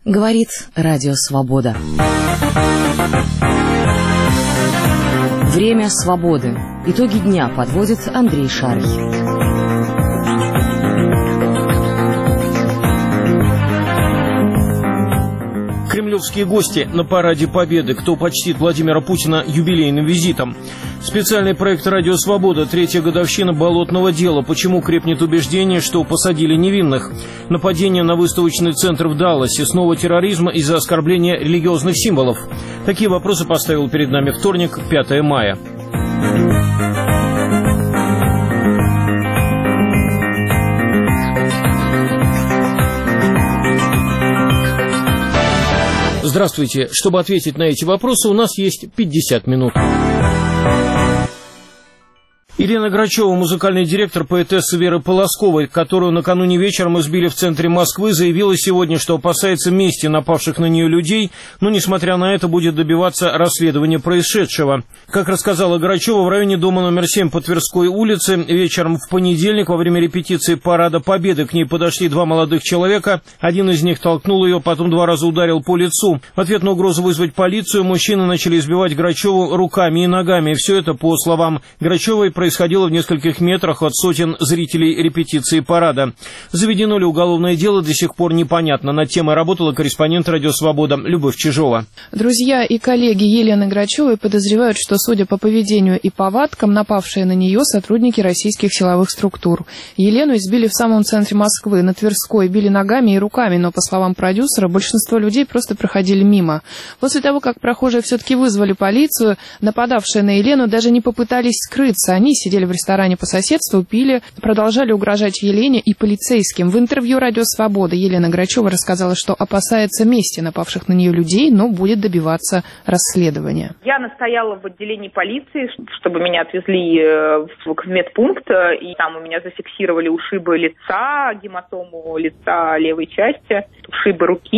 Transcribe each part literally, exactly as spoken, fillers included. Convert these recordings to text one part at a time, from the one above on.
Говорит Радио Свобода. Время свободы. Итоги дня подводит Андрей Шарий. Кремлевские гости на параде Победы. Кто почтит Владимира Путина юбилейным визитом? Специальный проект «Радио Свобода». Третья годовщина болотного дела. Почему крепнет убеждение, что посадили невинных? Нападение на выставочный центр в Далласе. Снова терроризм из-за оскорбления религиозных символов. Такие вопросы поставил перед нами вторник, пятое мая. Здравствуйте. Чтобы ответить на эти вопросы, у нас есть пятьдесят минут. Елена Грачева, музыкальный директор поэтессы Веры Полосковой, которую накануне вечером избили в центре Москвы, заявила сегодня, что опасается мести напавших на нее людей, но, несмотря на это, будет добиваться расследования происшедшего. Как рассказала Грачева, в районе дома номер семь по Тверской улице вечером в понедельник во время репетиции парада Победы к ней подошли два молодых человека. Один из них толкнул ее, потом два раза ударил по лицу. В ответ на угрозу вызвать полицию мужчины начали избивать Грачеву руками и ногами. И все это, по словам Грачевой, происходило происходило в нескольких метрах от сотен зрителей репетиции парада. Заведено ли уголовное дело, до сих пор непонятно. Над темой работала корреспондент «Радио Свобода» Любовь Чижова. Друзья и коллеги Елены Грачевой подозревают, что, судя по поведению и повадкам, напавшие на нее сотрудники российских силовых структур. Елену избили в самом центре Москвы, на Тверской, били ногами и руками, но, по словам продюсера, большинство людей просто проходили мимо. После того, как прохожие все-таки вызвали полицию, нападавшие на Елену даже не попытались скрыться. Они сидели в ресторане по соседству, пили, продолжали угрожать Елене и полицейским. В интервью «Радио Свобода» Елена Грачева рассказала, что опасается мести напавших на нее людей, но будет добиваться расследования. Я настояла в отделении полиции, чтобы меня отвезли в медпункт, и там у меня зафиксировали ушибы лица, гематому лица левой части, ушибы руки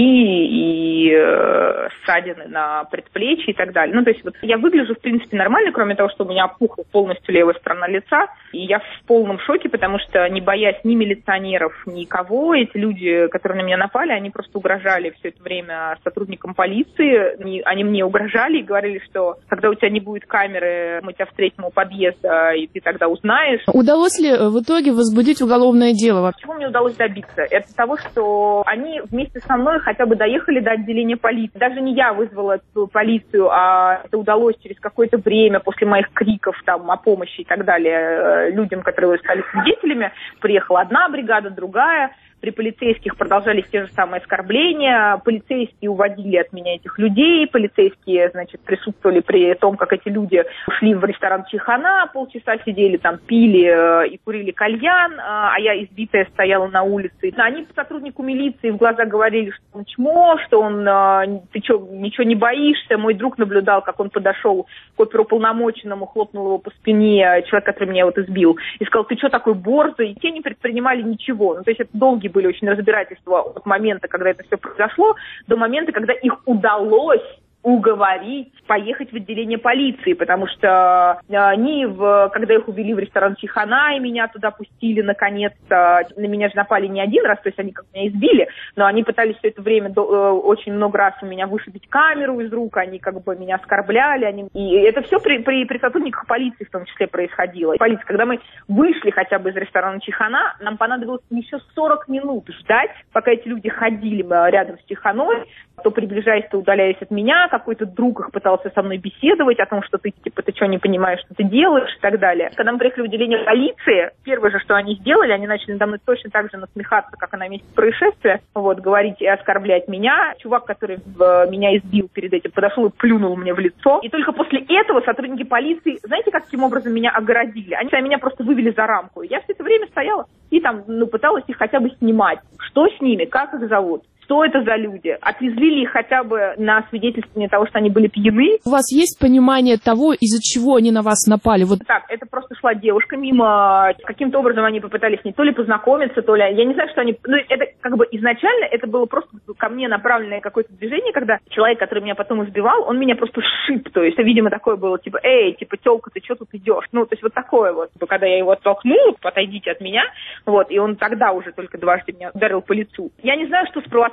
и ссадины на предплечье и так далее. Ну, то есть вот я выгляжу, в принципе, нормально, кроме того, что у меня опухла полностью левая сторона лица, и я в полном шоке, потому что, не боясь ни милиционеров, никого, эти люди, которые на меня напали, они просто угрожали все это время сотрудникам полиции, они, они мне угрожали и говорили, что когда у тебя не будет камеры, мы тебя встретим у подъезда, и ты тогда узнаешь. Удалось ли в итоге возбудить уголовное дело? Чего мне удалось добиться? Это того, что они вместе со мной хотя бы доехали до отделения полиции. Даже не я вызвала эту полицию, а это удалось через какое-то время после моих криков там о помощи и так далее людям, которые стали свидетелями. Приехала одна бригада, другая. При полицейских продолжались те же самые оскорбления. Полицейские уводили от меня этих людей. Полицейские, значит, присутствовали при том, как эти люди ушли в ресторан Чайхана, полчаса сидели там, пили и курили кальян, а я избитая стояла на улице. Они сотруднику милиции в глаза говорили, что он чмо, что он, ты что, ничего не боишься. Мой друг наблюдал, как он подошел к оперуполномоченному, хлопнул его по спине, человек, который меня вот избил, и сказал, ты что такой борзый? И те не предпринимали ничего. Ну, то есть это долгие были очень разбирательства от момента, когда это все произошло, до момента, когда их удалось уговорить поехать в отделение полиции, потому что они, в, когда их увели в ресторан Чайхана, и меня туда пустили, наконец-то, на меня же напали не один раз, то есть они как меня избили, но они пытались все это время до, очень много раз у меня вышибить камеру из рук, они как бы меня оскорбляли, они... и это все при, при, при сотрудниках полиции в том числе происходило. Полиция, когда мы вышли хотя бы из ресторана Чайхана, нам понадобилось еще сорок минут ждать, пока эти люди ходили рядом с Чайханой, то приближаясь, то удаляясь от меня, какой-то друг их пытался со мной беседовать о том, что ты, типа, ты что, не понимаешь, что ты делаешь и так далее. Когда мы приехали в отделение полиции, первое же, что они сделали, они начали надо мной точно так же насмехаться, как и на месте происшествия, вот, говорить и оскорблять меня. Чувак, который в, меня избил перед этим, подошел и плюнул мне в лицо. И только после этого сотрудники полиции, знаете, каким образом меня огородили? Они меня просто вывели за рамку. Я все это время стояла и там, ну, пыталась их хотя бы снимать. Что с ними, как их зовут? Что это за люди? Отвезли ли их хотя бы на свидетельствование того, что они были пьяны? У вас есть понимание того, из-за чего они на вас напали? Вот так, это просто шла девушка мимо. Каким-то образом они попытались с ней то ли познакомиться, то ли... Я не знаю, что они... Ну, это как бы изначально это было просто ко мне направленное какое-то движение, когда человек, который меня потом избивал, он меня просто сшиб. То есть, видимо, такое было, типа, эй, типа, тёлка, ты что тут идешь? Ну, то есть вот такое вот. Когда я его оттолкнула, отойдите от меня, вот, и он тогда уже только дважды меня ударил по лицу. Я не знаю, что спровоцировало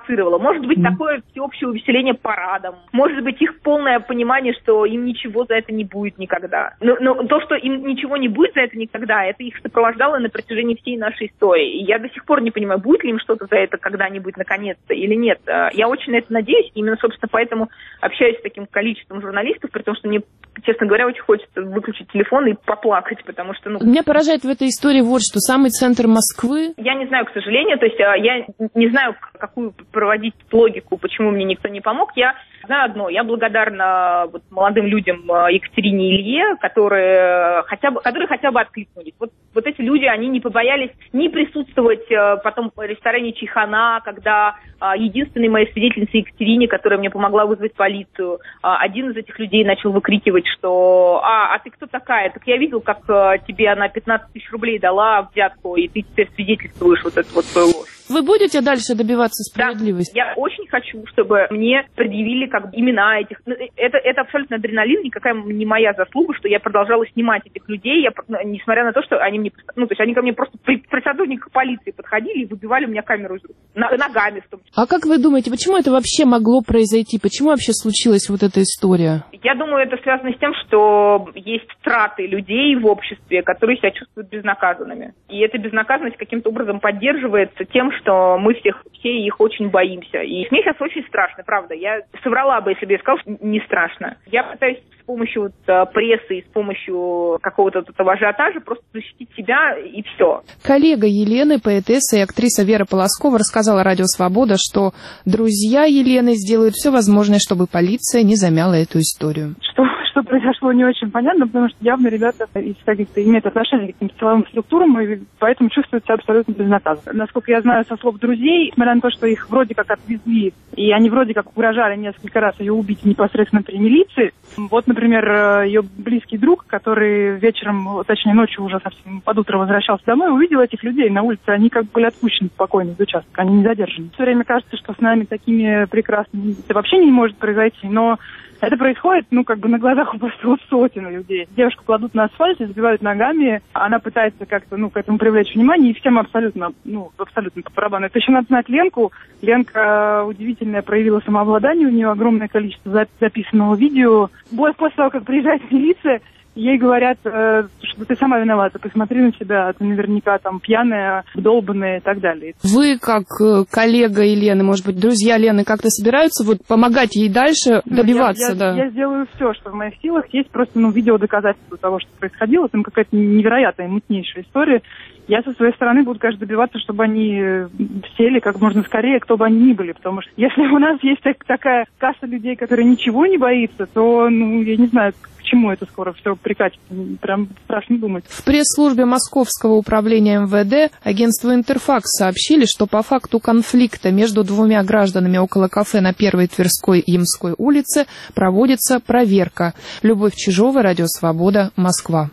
спровоцировало. Может быть, mm-hmm. такое всеобщее увеселение парадом. Может быть, их полное понимание, что им ничего за это не будет никогда. Но, но то, что им ничего не будет за это никогда, это их сопровождало на протяжении всей нашей истории. И я до сих пор не понимаю, будет ли им что-то за это когда-нибудь наконец-то или нет. Я очень на это надеюсь. Именно, собственно, поэтому общаюсь с таким количеством журналистов, при том, что мне, честно говоря, очень хочется выключить телефон и поплакать, потому что... Ну... Меня поражает в этой истории вот что. Самый центр Москвы... Я не знаю, к сожалению, то есть я не знаю, какую проводить логику, почему мне никто не помог. Я знаю одно. Я благодарна вот молодым людям Екатерине и Илье, которые хотя бы, которые хотя бы откликнулись. Вот, вот эти люди, они не побоялись ни присутствовать потом в ресторане Чайхана, когда единственной моей свидетельницей Екатерине, которая мне помогла вызвать полицию, один из этих людей начал выкрикивать, что «А, а ты кто такая? Так я видел, как тебе она пятнадцать тысяч рублей дала взятку, и ты теперь свидетельствуешь вот эту вот свою ложь». Вы будете дальше добиваться справедливости? Да, я очень хочу, чтобы мне предъявили как бы имена этих... Это, это абсолютно адреналин, никакая не моя заслуга, что я продолжала снимать этих людей, я, несмотря на то, что они мне... Ну, то есть они ко мне просто при, при сотрудниках полиции подходили и выбивали у меня камеру из рук. Ногами в том числе. А как вы думаете, почему это вообще могло произойти? Почему вообще случилась вот эта история? Я думаю, это связано с тем, что есть страты людей в обществе, которые себя чувствуют безнаказанными. И эта безнаказанность каким-то образом поддерживается тем, что мы всех, все их очень боимся. И мне сейчас очень страшно, правда. Я соврала бы, если бы я сказала, что не страшно. Я пытаюсь с помощью вот, прессы и с помощью какого-то этого ажиотажа просто защитить себя и все. Коллега Елены, поэтесса и актриса Вера Полоскова рассказала Радио Свобода, что друзья Елены сделают все возможное, чтобы полиция не замяла эту историю. Что, что произошло, не очень понятно, потому что явно ребята из каких-то имеют отношение к каким-то силовым структурам и поэтому чувствуют себя абсолютно безнаказанно. Насколько я знаю со слов друзей, несмотря на то, что их вроде как отвезли, и они вроде как угрожали несколько раз ее убить непосредственно при милиции. Вот, например, ее близкий друг, который вечером, точнее ночью уже совсем под утро возвращался домой, увидел этих людей на улице, они как бы были отпущены спокойно из участка, они не задержаны. Все время кажется, что с нами такими прекрасными это вообще не может произойти, но это происходит, ну, как бы на глазах у просто вот сотен людей. Девушку кладут на асфальт, избивают ногами, она пытается как-то, ну, к этому привлечь внимание, и всем абсолютно, ну, абсолютно по барабану. Это еще надо знать Ленку. Ленка удивительная, проявила самообладание, у нее огромное количество записанного видео. После того, как приезжает милиция, ей говорят, э, что ты сама виновата, посмотри на себя, ты наверняка там пьяная, долбанная и так далее. Вы, как коллега Елены, может быть, друзья Лены, как-то собираются вот помогать ей дальше добиваться? Я, да? я, я сделаю все, что в моих силах. Есть просто ну, видео доказательства того, что происходило. Там какая-то невероятная, мутнейшая история. Я со своей стороны буду, конечно, добиваться, чтобы они сели как можно скорее, кто бы они ни были. Потому что если у нас есть такая касса людей, которые ничего не боится, то, ну, я не знаю, к чему это скоро все прикатит. Прям страшно думать. В пресс-службе Московского управления эм вэ дэ агентству «Интерфакс» сообщили, что по факту конфликта между двумя гражданами около кафе на Первой Тверской и Ямской улице проводится проверка. Любовь Чижова, Радио Свобода, Москва.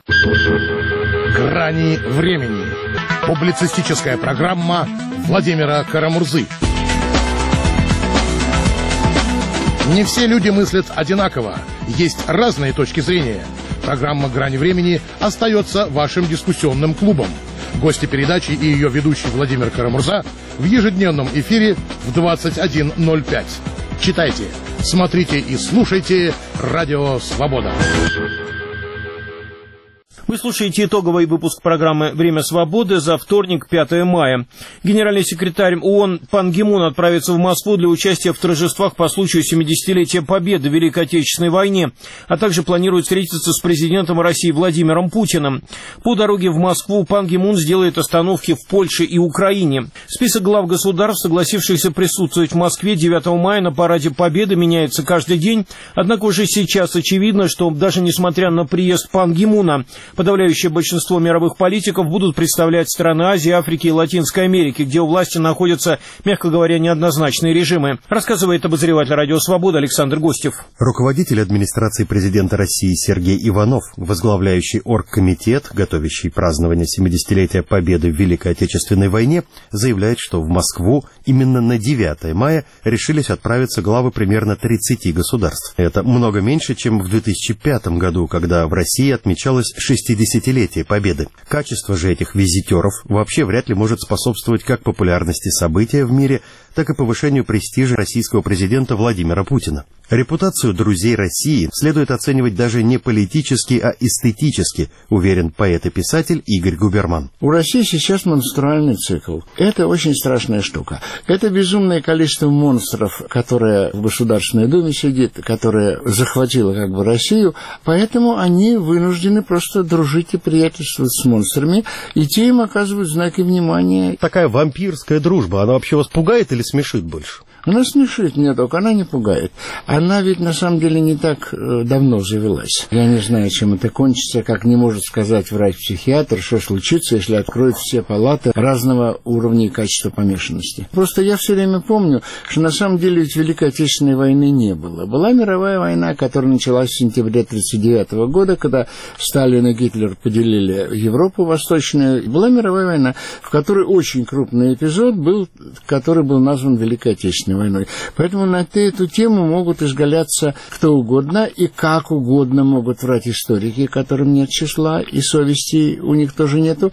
«Грани времени». Публицистическая программа Владимира Карамурзы. Не все люди мыслят одинаково. Есть разные точки зрения. Программа «Грани времени» остается вашим дискуссионным клубом. Гости передачи и ее ведущий Владимир Карамурза в ежедневном эфире в двадцать один ноль пять. Читайте, смотрите и слушайте «Радио Свобода». Вы слушаете итоговый выпуск программы «Время свободы» за вторник, пятое мая. Генеральный секретарь ООН Пан Ги Мун отправится в Москву для участия в торжествах по случаю семидесятилетия Победы в Великой Отечественной войне, а также планирует встретиться с президентом России Владимиром Путиным. По дороге в Москву Пан Ги Мун сделает остановки в Польше и Украине. Список глав государств, согласившихся присутствовать в Москве девятого мая на Параде Победы, меняется каждый день. Однако уже сейчас очевидно, что даже несмотря на приезд Пан Ги Муна, подавляющее большинство мировых политиков будут представлять страны Азии, Африки и Латинской Америки, где у власти находятся, мягко говоря, неоднозначные режимы. Рассказывает обозреватель «Радио Свобода» Александр Гостев. Руководитель администрации президента России Сергей Иванов, возглавляющий оргкомитет, готовящий празднование семидесятилетия Победы в Великой Отечественной войне, заявляет, что в Москву именно на девятое мая решились отправиться главы примерно тридцати государств. Это много меньше, чем в две тысячи пятом году, когда в России отмечалось шестидесятилетие Победы. Качество же этих визитеров вообще вряд ли может способствовать как популярности события в мире, так и повышению престижа российского президента Владимира Путина. Репутацию друзей России следует оценивать даже не политически, а эстетически, уверен поэт и писатель Игорь Губерман. У России сейчас монструальный цикл. Это очень страшная штука. Это безумное количество монстров, которое в Государственной Думе сидит, которое захватило как бы Россию, поэтому они вынуждены просто дружить и приятельствовать с монстрами, и те им оказывают знаки внимания. Такая вампирская дружба, она вообще вас пугает или смешит больше? Она смешит меня, только она не пугает. Она ведь на самом деле не так э, давно завелась. Я не знаю, чем это кончится, как не может сказать врач-психиатр, что случится, если откроют все палаты разного уровня и качества помешанности. Просто я все время помню, что на самом деле ведь Великой Отечественной войны не было. Была мировая война, которая началась в сентябре тысяча девятьсот тридцать девятого года, когда Сталин и Гитлер поделили Европу Восточную. Была мировая война, в которой очень крупный эпизод был, который был назван Великой Отечественной войной. Поэтому на эту тему могут изгаляться кто угодно и как угодно могут врать историки, которым нет числа, и совести у них тоже нету.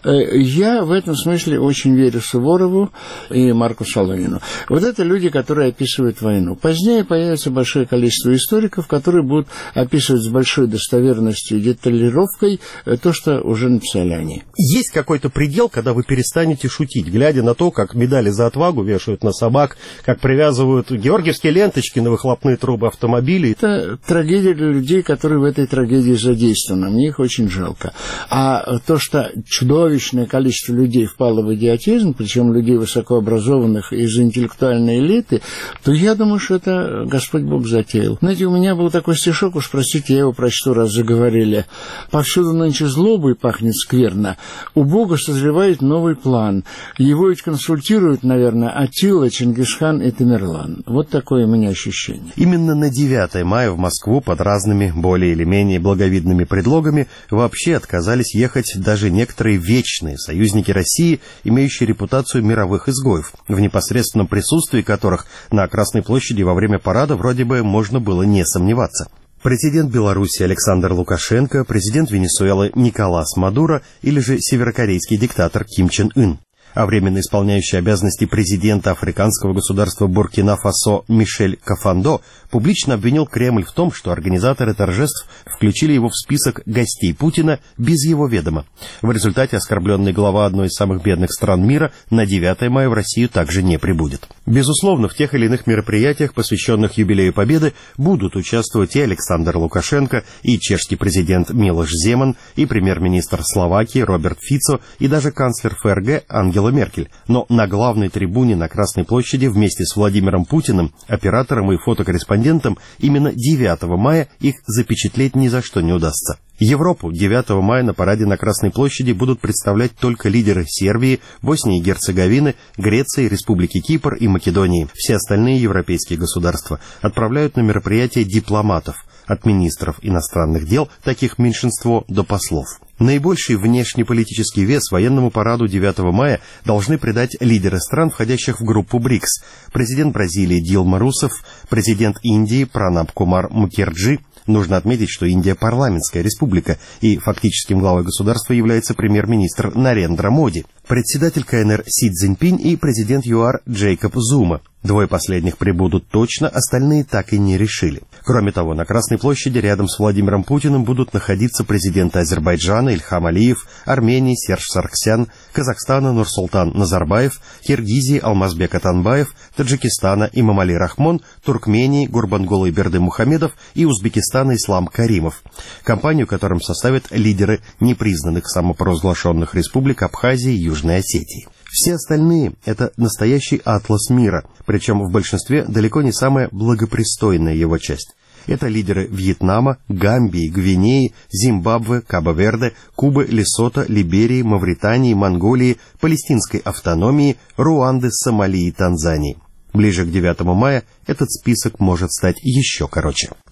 Я в этом смысле очень верю Суворову и Марку Солонину. Вот это люди, которые описывают войну. Позднее появится большое количество историков, которые будут описывать с большой достоверностью и деталировкой то, что уже написали они. Есть какой-то предел, когда вы перестанете шутить, глядя на то, как медали за отвагу вешают на собак, как привязывают георгиевские ленточки на выхлопные трубы автомобилей. Это трагедия для людей, которые в этой трагедии задействованы. Мне их очень жалко. А то, что чудовищное количество людей впало в идиотизм, причем людей высокообразованных из интеллектуальной элиты, то я думаю, что это Господь Бог затеял. Знаете, у меня был такой стишок, уж простите, я его прочту, раз заговорили. «Повсюду нынче злобой пахнет скверно. У Бога созревает новый план. Его ведь консультируют, наверное, Аттила, Чингисхан и Тамерлан». Вот такое у меня ощущение. Именно на девятое мая в Москву под разными более или менее благовидными предлогами вообще отказались ехать даже некоторые вечные союзники России, имеющие репутацию мировых изгоев, в непосредственном присутствии которых на Красной площади во время парада вроде бы можно было не сомневаться. Президент Беларуси Александр Лукашенко, президент Венесуэлы Николас Мадуро или же северокорейский диктатор Ким Чен Ын. А временно исполняющий обязанности президента африканского государства Буркина-Фасо Мишель Кафандо публично обвинил Кремль в том, что организаторы торжеств включили его в список гостей Путина без его ведома. В результате оскорбленный глава одной из самых бедных стран мира на девятое мая в Россию также не прибудет. Безусловно, в тех или иных мероприятиях, посвященных юбилею Победы, будут участвовать и Александр Лукашенко, и чешский президент Милош Земан, и премьер-министр Словакии Роберт Фицо, и даже канцлер ФРГ Ангела Меркель. Но на главной трибуне на Красной площади вместе с Владимиром Путиным, оператором и фотокорреспондентом, именно девятого мая их запечатлеть ни за что не удастся. Европу девятого мая на параде на Красной площади будут представлять только лидеры Сербии, Боснии и Герцеговины, Греции, Республики Кипр и Македонии. Все остальные европейские государства отправляют на мероприятие дипломатов, от министров иностранных дел, таких меньшинство, до послов. Наибольший внешнеполитический вес военному параду девятого мая должны придать лидеры стран, входящих в группу БРИКС. Президент Бразилии Дилма Русефф, президент Индии Пранаб Кумар Мукерджи. Нужно отметить, что Индия парламентская республика, и фактическим главой государства является премьер-министр Нарендра Моди, председатель КНР Си Цзиньпинь и президент ЮАР Джейкоб Зума. Двое последних прибудут точно, остальные так и не решили. Кроме того, на Красной площади рядом с Владимиром Путиным будут находиться президенты Азербайджана Ильхам Алиев, Армении Серж Саргсян, Казахстана Нурсултан Назарбаев, Киргизии Алмазбек Атанбаев, Таджикистана Имамали Рахмон, Туркмении Гурбангулы Бердымухамедов и Узбекистана Ислам Каримов. Компанию, которым составят лидеры непризнанных самопровозглашенных республик Абхазии и Южной Осетии. Все остальные – это настоящий атлас мира, причем в большинстве далеко не самая благопристойная его часть. Это лидеры Вьетнама, Гамбии, Гвинеи, Зимбабве, Кабо-Верде, Кубы, Лесото, Либерии, Мавритании, Монголии, Палестинской автономии, Руанды, Сомали и Танзании. Ближе к девятому мая этот список может стать еще короче.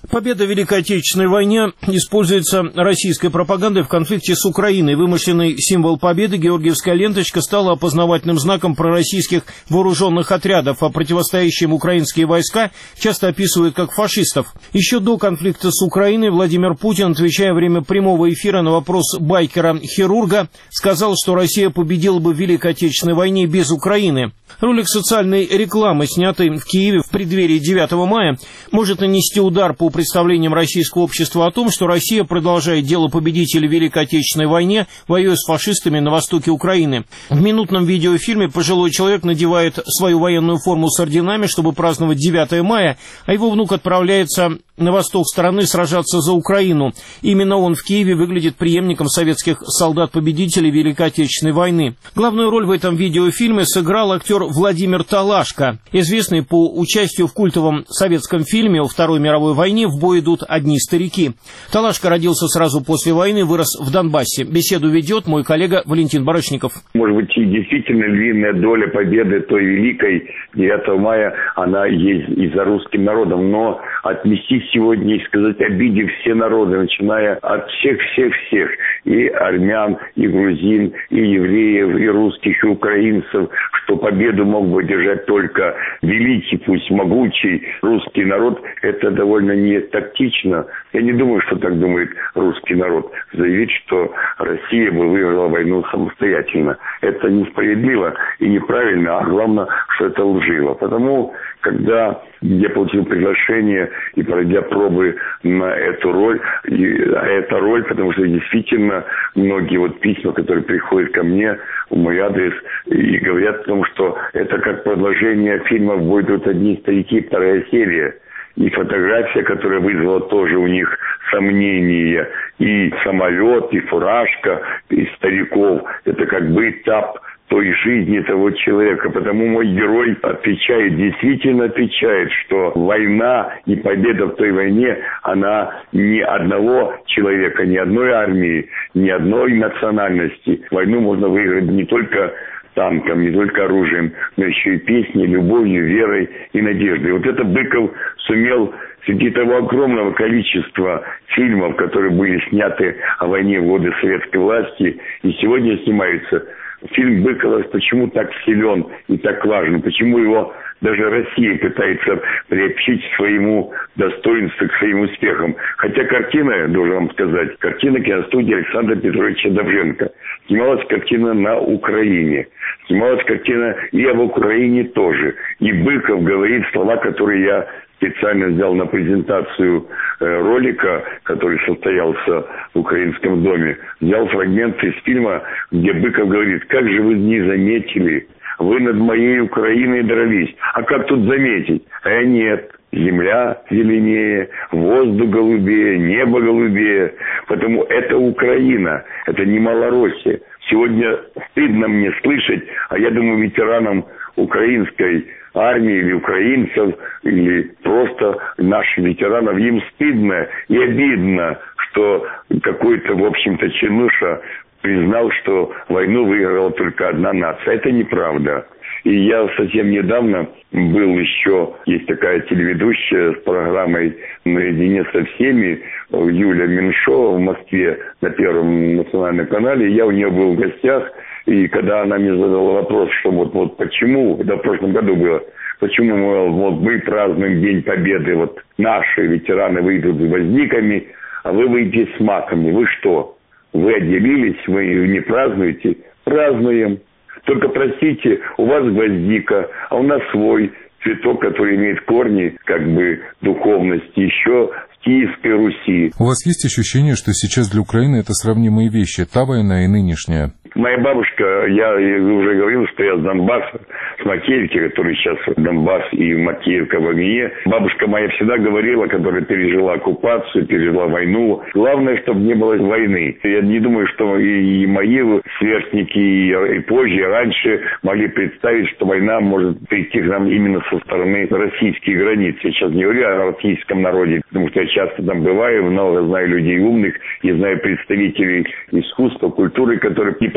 Победа в Великой Отечественной войне используется российской пропагандой в конфликте с Украиной. Вымышленный символ победы, георгиевская ленточка, стала опознавательным знаком пророссийских вооруженных отрядов, а противостоящие им украинские войска часто описывают как фашистов. Еще до конфликта с Украиной Владимир Путин, отвечая во время прямого эфира на вопрос байкера-хирурга, сказал, что Россия победила бы в Великой Отечественной войне без Украины. Ролик социальной рекламы, снятый в Киеве в преддверии девятого мая, может нанести удар по представлениям российского общества о том, что Россия продолжает дело победителя в Великой Отечественной войне, воюя с фашистами на востоке Украины. В минутном видеофильме пожилой человек надевает свою военную форму с орденами, чтобы праздновать девятое мая, а его внук отправляется на восток страны сражаться за Украину. Именно он в Киеве выглядит преемником советских солдат-победителей Великой Отечественной войны. Главную роль в этом видеофильме сыграл актер Владимир Талашко, известный по участию в культовом советском фильме о Второй мировой войне «В бой идут одни старики». Талашко родился сразу после войны, вырос в Донбассе. Беседу ведет мой коллега Валентин Барышников. Может быть, и действительно львиная доля победы той великой девятого мая, она есть и за русским народом, но отместить сегодня и сказать, обидев все народы, начиная от всех-всех-всех, и армян, и грузин, и евреев, и русских, и украинцев, что победу мог бы держать только великий, пусть могучий русский народ, это довольно не тактично. Я не думаю, что так думает русский народ. Заявить, что Россия бы выиграла войну самостоятельно. Это несправедливо и неправильно, а главное, что это лживо. Потому, когда я получил приглашение и пройдя пробы на эту роль, и эта роль, потому что действительно многие вот письма, которые приходят ко мне в мой адрес, и говорят о том, что это как продолжение фильма «В бой идут одни старики», вторая серия. И фотография, которая вызвала тоже у них сомнения, и самолет, и фуражка, и стариков, это как бы этап той жизни того человека. Потому мой герой отвечает, действительно отвечает, что война и победа в той войне, она ни одного человека, ни одной армии, ни одной национальности. Войну можно выиграть не только танком, не только оружием, но еще и песней, любовью, верой и надеждой. Вот это Быков сумел среди того огромного количества фильмов, которые были сняты о войне в годы советской власти, и сегодня снимаются. Фильм Быкова почему так силен и так важен, почему его даже Россия пытается приобщить к своему достоинству, к своим успехам. Хотя картина, я должен вам сказать, картина киностудии Александра Петровича Довженко. Снималась картина на Украине. Снималась картина и об Украине тоже. И Быков говорит слова, которые я специально взял на презентацию э, ролика, который состоялся в Украинском доме. Взял фрагмент из фильма, где Быков говорит: «Как же вы не заметили? Вы над моей Украиной дрались. А как тут заметить? А нет. Земля зеленее, воздух голубее, небо голубее. Потому это Украина, это не Малороссия. Сегодня стыдно мне слышать, а я думаю, ветеранам украинской армии или украинцев, или просто нашим ветеранам, им стыдно и обидно, что какой-то, в общем-то, чинуша признал, что войну выиграла только одна нация. Это неправда. И я совсем недавно был еще, есть такая телеведущая с программой «Наедине со всеми», Юля Меньшова в Москве на Первом национальном канале. Я у нее был в гостях, и когда она мне задала вопрос, что вот, вот почему, это в прошлом году было, почему мы, вот, мы празднуем День Победы, вот наши ветераны выйдут с гвоздиками, а вы выйдете с маками, вы что? Вы отделились, вы не празднуете? Празднуем. Только, простите, у вас гвоздика, а у нас свой цветок, который имеет корни, как бы, духовности, еще в Киевской Руси. У вас есть ощущение, что сейчас для Украины это сравнимые вещи, та война и нынешняя? Моя бабушка, я уже говорил, что я с Донбасса, с Макеевки, который сейчас Донбасс и Макеевка в огне. Бабушка моя всегда говорила, которая пережила оккупацию, пережила войну. Главное, чтобы не было войны. Я не думаю, что и, и мои сверстники, и, и позже, и раньше могли представить, что война может прийти к нам именно со стороны российских границ. Я сейчас не говорю о российском народе, потому что я часто там бываю, много знаю людей умных, и знаю представителей искусства, культуры, которые не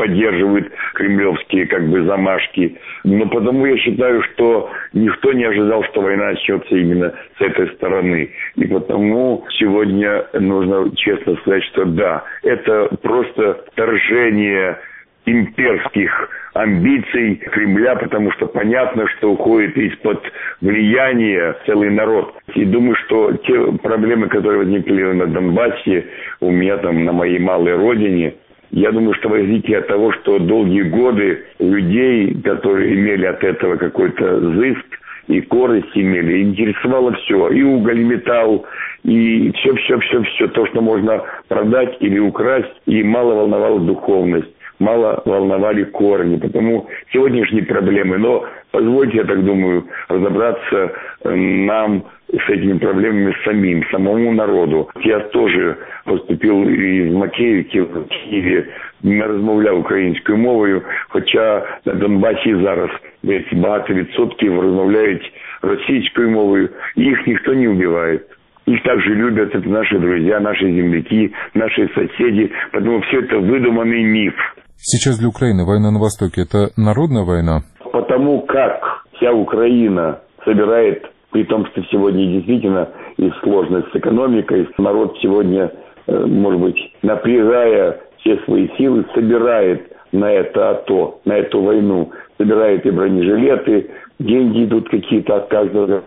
поддерживают кремлевские как бы замашки. Но потому я считаю, что никто не ожидал, что война начнется именно с этой стороны. И потому сегодня нужно честно сказать, что да, это просто вторжение имперских амбиций Кремля, потому что понятно, что уходит из-под влияния целый народ. И думаю, что те проблемы, которые возникли на Донбассе, у меня там на моей малой родине, я думаю, что возникли от того, что долгие годы людей, которые имели от этого какой-то зыск и корысть имели, интересовало все. И уголь, и металл, и все-все-все-все, то, что можно продать или украсть, и мало волновала духовность. Мало волновали корни, потому сегодняшние проблемы. Но позвольте, я так думаю, разобраться нам с этими проблемами самим, самому народу. Я тоже поступил из Макеївки в Києві, не розмовляв українською мовою, хоча на Донбасі зараз десь багато відсотків розмовляють російською мовою, і їх ніхто не вбиває. Их также любят, это наши друзья, наши земляки, наши соседи, потому все это выдуманный миф. Сейчас для Украины война на Востоке – это народная война? Потому как вся Украина собирает, при том, что сегодня действительно и сложность с экономикой, народ сегодня, может быть, напрягая все свои силы, собирает на это АТО, на эту войну, собирает и бронежилеты, деньги идут какие-то от каждого,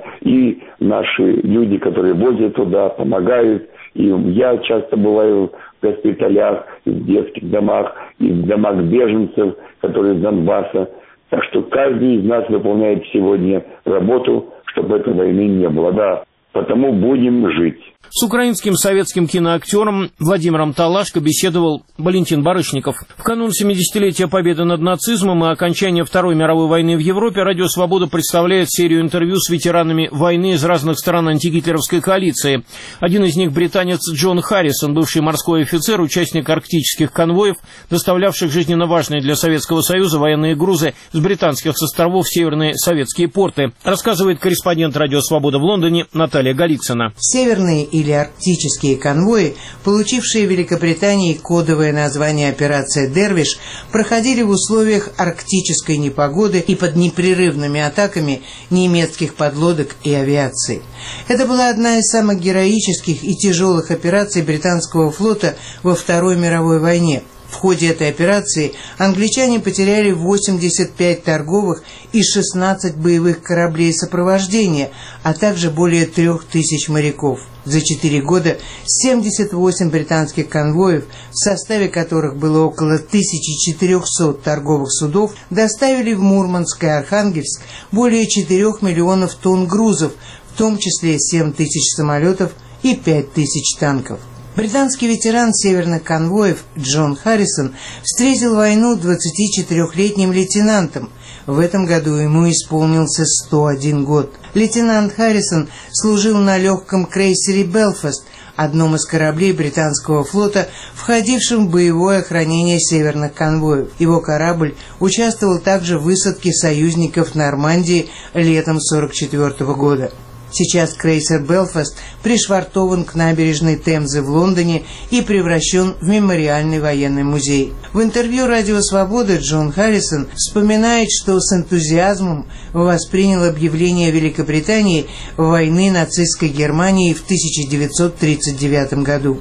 и наши люди, которые возят туда, помогают. И я часто бываю в госпиталях, в детских домах, и в домах беженцев, которые из Донбасса. Так что каждый из нас выполняет сегодня работу, чтобы этой войны не было. Да, потому будем жить. С украинским советским киноактером Владимиром Талашко беседовал Валентин Барышников. В канун семидесятилетия победы над нацизмом и окончания Второй мировой войны в Европе Радио Свобода представляет серию интервью с ветеранами войны из разных стран антигитлеровской коалиции. Один из них британец Джон Харрисон, бывший морской офицер, участник арктических конвоев, доставлявших жизненно важные для Советского Союза военные грузы с британских островов в северные советские порты. Рассказывает корреспондент Радио Свобода в Лондоне Наталья Голицына. Северные или арктические конвои, получившие в Великобритании кодовое название «Операция Дервиш», проходили в условиях арктической непогоды и под непрерывными атаками немецких подлодок и авиации. Это была одна из самых героических и тяжелых операций британского флота во Второй мировой войне. В ходе этой операции англичане потеряли восемьдесят пять торговых и шестнадцать боевых кораблей сопровождения, а также более трех тысяч моряков. За четыре года семьдесят восемь британских конвоев, в составе которых было около тысячи четырехсот торговых судов, доставили в Мурманск и Архангельск более четырёх миллионов тонн грузов, в том числе семь тысяч самолетов и пять тысяч танков. Британский ветеран северных конвоев Джон Харрисон встретил войну двадцатичетырёхлетним лейтенантом. В этом году ему исполнился сто один год. Лейтенант Харрисон служил на легком крейсере «Белфаст», одном из кораблей британского флота, входившем в боевое охранение северных конвоев. Его корабль участвовал также в высадке союзников в Нормандии летом сорок четвёртого года. Сейчас крейсер «Белфаст» пришвартован к набережной Темзы в Лондоне и превращен в мемориальный военный музей. В интервью «Радио Свобода» Джон Харрисон вспоминает, что с энтузиазмом воспринял объявление Великобритании войны нацистской Германии в тысяча девятьсот тридцать девятом году.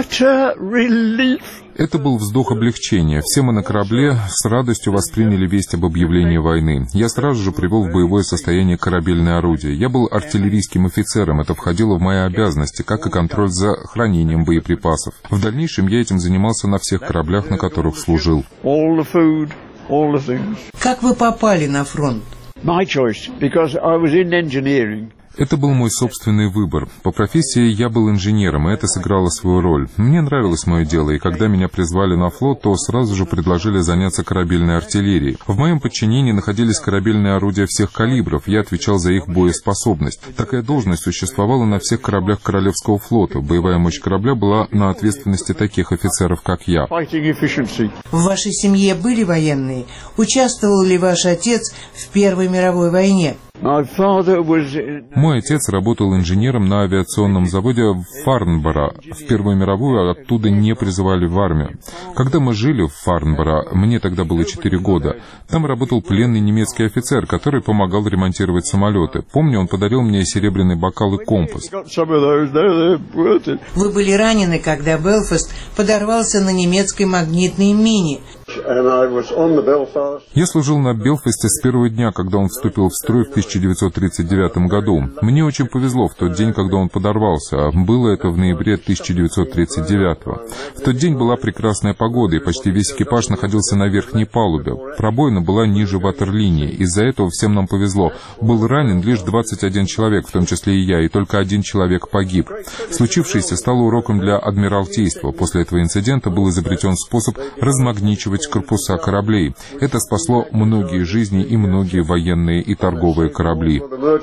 Это был вздох облегчения. Все мы на корабле с радостью восприняли весть об объявлении войны. Я сразу же привел в боевое состояние корабельное орудие. Я был артиллерийским офицером. Это входило в мои обязанности, как и контроль за хранением боеприпасов. В дальнейшем я этим занимался на всех кораблях, на которых служил. Как вы попали на фронт? Это был мой собственный выбор. По профессии я был инженером, и это сыграло свою роль. Мне нравилось мое дело, и когда меня призвали на флот, то сразу же предложили заняться корабельной артиллерией. В моем подчинении находились корабельные орудия всех калибров, я отвечал за их боеспособность. Такая должность существовала на всех кораблях Королевского флота. Боевая мощь корабля была на ответственности таких офицеров, как я. В вашей семье были военные? Участвовал ли ваш отец в Первой мировой войне? Мой отец работал инженером на авиационном заводе в Фарнборо. В Первую мировую оттуда не призывали в армию. Когда мы жили в Фарнборо, мне тогда было четыре года, там работал пленный немецкий офицер, который помогал ремонтировать самолеты. Помню, он подарил мне серебряный бокал и компас. Вы были ранены, когда Белфаст подорвался на немецкой магнитной мине. Я служил на Белфасте с первого дня, когда он вступил в строй в тысяча девятьсот тридцать девятом году. Мне очень повезло в тот день, когда он подорвался. Было это в ноябре тысяча девятьсот тридцать девятого. В тот день была прекрасная погода, и почти весь экипаж находился на верхней палубе. Пробоина была ниже ватерлинии. Из-за этого всем нам повезло. Был ранен лишь двадцать один человек, в том числе и я, и только один человек погиб. Случившееся стало уроком для адмиралтейства. После этого инцидента был изобретен способ размагничивать корпуса кораблей. Это спасло многие жизни и многие военные и торговые корабли.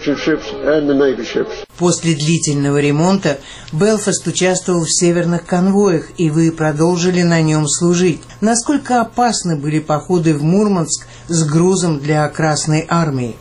После длительного ремонта Белфаст участвовал в северных конвоях, и вы продолжили на нем служить. Насколько опасны были походы в Мурманск с грузом для Красной Армии?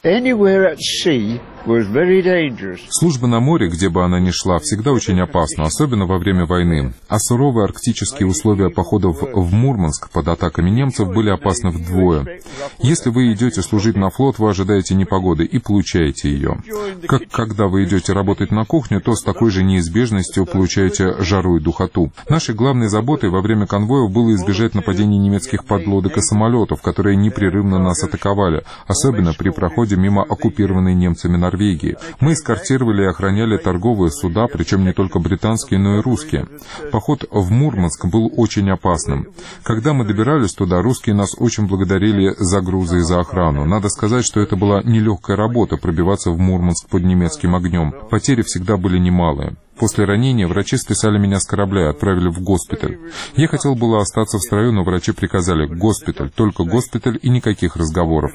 Служба на море, где бы она ни шла, всегда очень опасна, особенно во время войны. А суровые арктические условия походов в Мурманск под атаками немцев были опасны вдвое. Если вы идете служить на флот, вы ожидаете непогоды и получаете ее. Как когда вы идете работать на кухню, то с такой же неизбежностью получаете жару и духоту. Нашей главной заботой во время конвоев было избежать нападений немецких подлодок и самолетов, которые непрерывно нас атаковали, особенно при проходе мимо оккупированной немцами Норвегии. Норвегии. Мы эскортировали и охраняли торговые суда, причем не только британские, но и русские. Поход в Мурманск был очень опасным. Когда мы добирались туда, русские нас очень благодарили за грузы и за охрану. Надо сказать, что это была нелегкая работа пробиваться в Мурманск под немецким огнем. Потери всегда были немалые. После ранения врачи списали меня с корабля и отправили в госпиталь. Я хотел было остаться в строю, но врачи приказали: госпиталь, только госпиталь и никаких разговоров.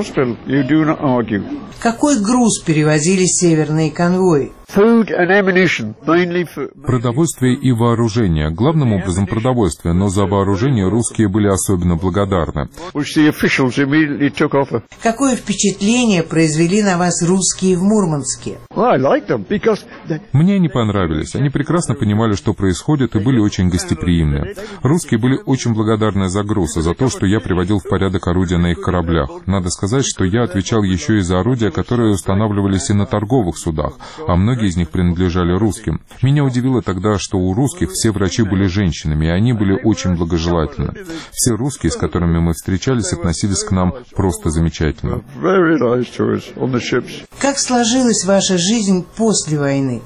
Какой груз перевозили северные конвои? Продовольствие и вооружение. Главным образом продовольствие, но за вооружение русские были особенно благодарны. Какое впечатление произвели на вас русские в Мурманске? Мне они понравились. Они прекрасно понимали, что происходит, и были очень гостеприимны. Русские были очень благодарны за груз и за то, что я приводил в порядок орудия на их кораблях. Надо сказать, что я отвечал еще и за орудия, которые устанавливались и на торговых судах, а многие из них принадлежали русским. Меня удивило тогда, что у русских все врачи были женщинами, и они были очень благожелательны. Все русские, с которыми мы встречались, относились к нам просто замечательно. Как сложилась ваша жизнь после войны?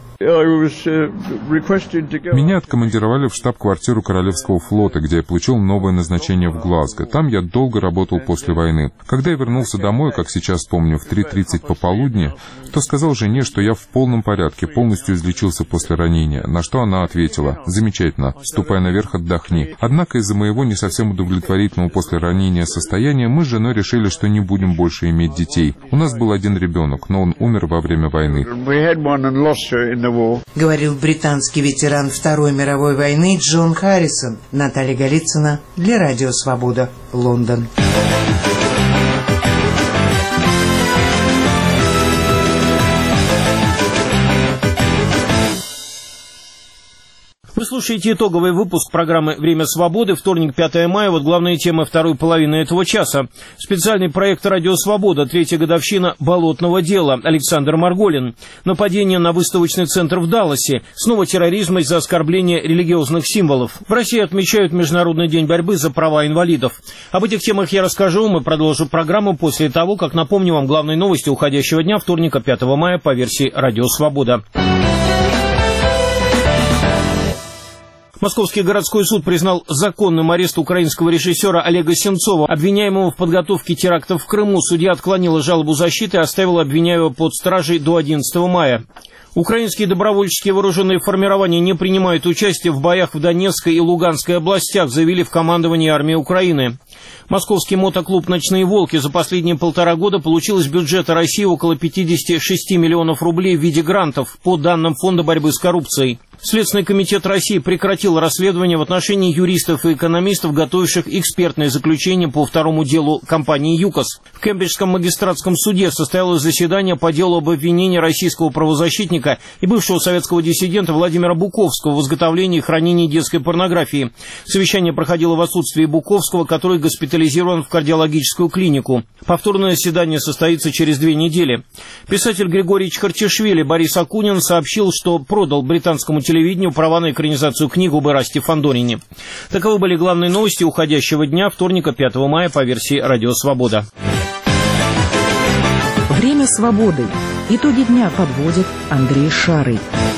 Меня откомандировали в штаб-квартиру Королевского флота, где я получил новое назначение в Глазго. Там я долго работал после войны. Когда я вернулся домой, как сейчас помню, в три тридцать пополудни, то сказал жене, что я в полном порядке, полностью излечился после ранения, на что она ответила: «Замечательно, ступай наверх, отдохни». Однако из-за моего не совсем удовлетворительного после ранения состояния мы с женой решили, что не будем больше иметь детей. У нас был один ребенок, но он умер во время войны. Говорил британский ветеран Второй мировой войны Джон Харрисон. Наталья Голицына для Радио Свобода, Лондон. Вы слушаете итоговый выпуск программы «Время свободы», вторник, пятое мая. Вот главные темы второй половины этого часа. Специальный проект «Радио Свобода», третья годовщина болотного дела. Александр Марголин. Нападение на выставочный центр в Далласе. Снова терроризм из-за оскорбления религиозных символов. В России отмечают Международный день борьбы за права инвалидов. Об этих темах я расскажу. Мы продолжим программу после того, как напомню вам главные новости уходящего дня, вторника, пятого мая, по версии «Радио Свобода». Московский городской суд признал законным арест украинского режиссера Олега Сенцова, обвиняемого в подготовке терактов в Крыму. Судья отклонила жалобу защиты и оставила обвиняемого под стражей до одиннадцатого мая. Украинские добровольческие вооруженные формирования не принимают участие в боях в Донецкой и Луганской областях, заявили в командовании армии Украины. Московский мотоклуб «Ночные волки» за последние полтора года получил из бюджета России около пятьдесят шесть миллионов рублей в виде грантов, по данным Фонда борьбы с коррупцией. Следственный комитет России прекратил расследование в отношении юристов и экономистов, готовивших экспертное заключение по второму делу компании ЮКОС. В Кембриджском магистратском суде состоялось заседание по делу об обвинении российского правозащитника и бывшего советского диссидента Владимира Буковского в изготовлении и хранении детской порнографии. Совещание проходило в отсутствии Буковского, который госпитализирован в кардиологическую клинику. Повторное заседание состоится через две недели. Писатель Григорий Чхартишвили Борис Акунин сообщил, что продал британскому телевидению права на экранизацию книг об Эрасте Фандорине. Таковы были главные новости уходящего дня, вторника, пятого мая, по версии «Радио Свобода». Время свободы. Итоги дня подводит Андрей Шарый.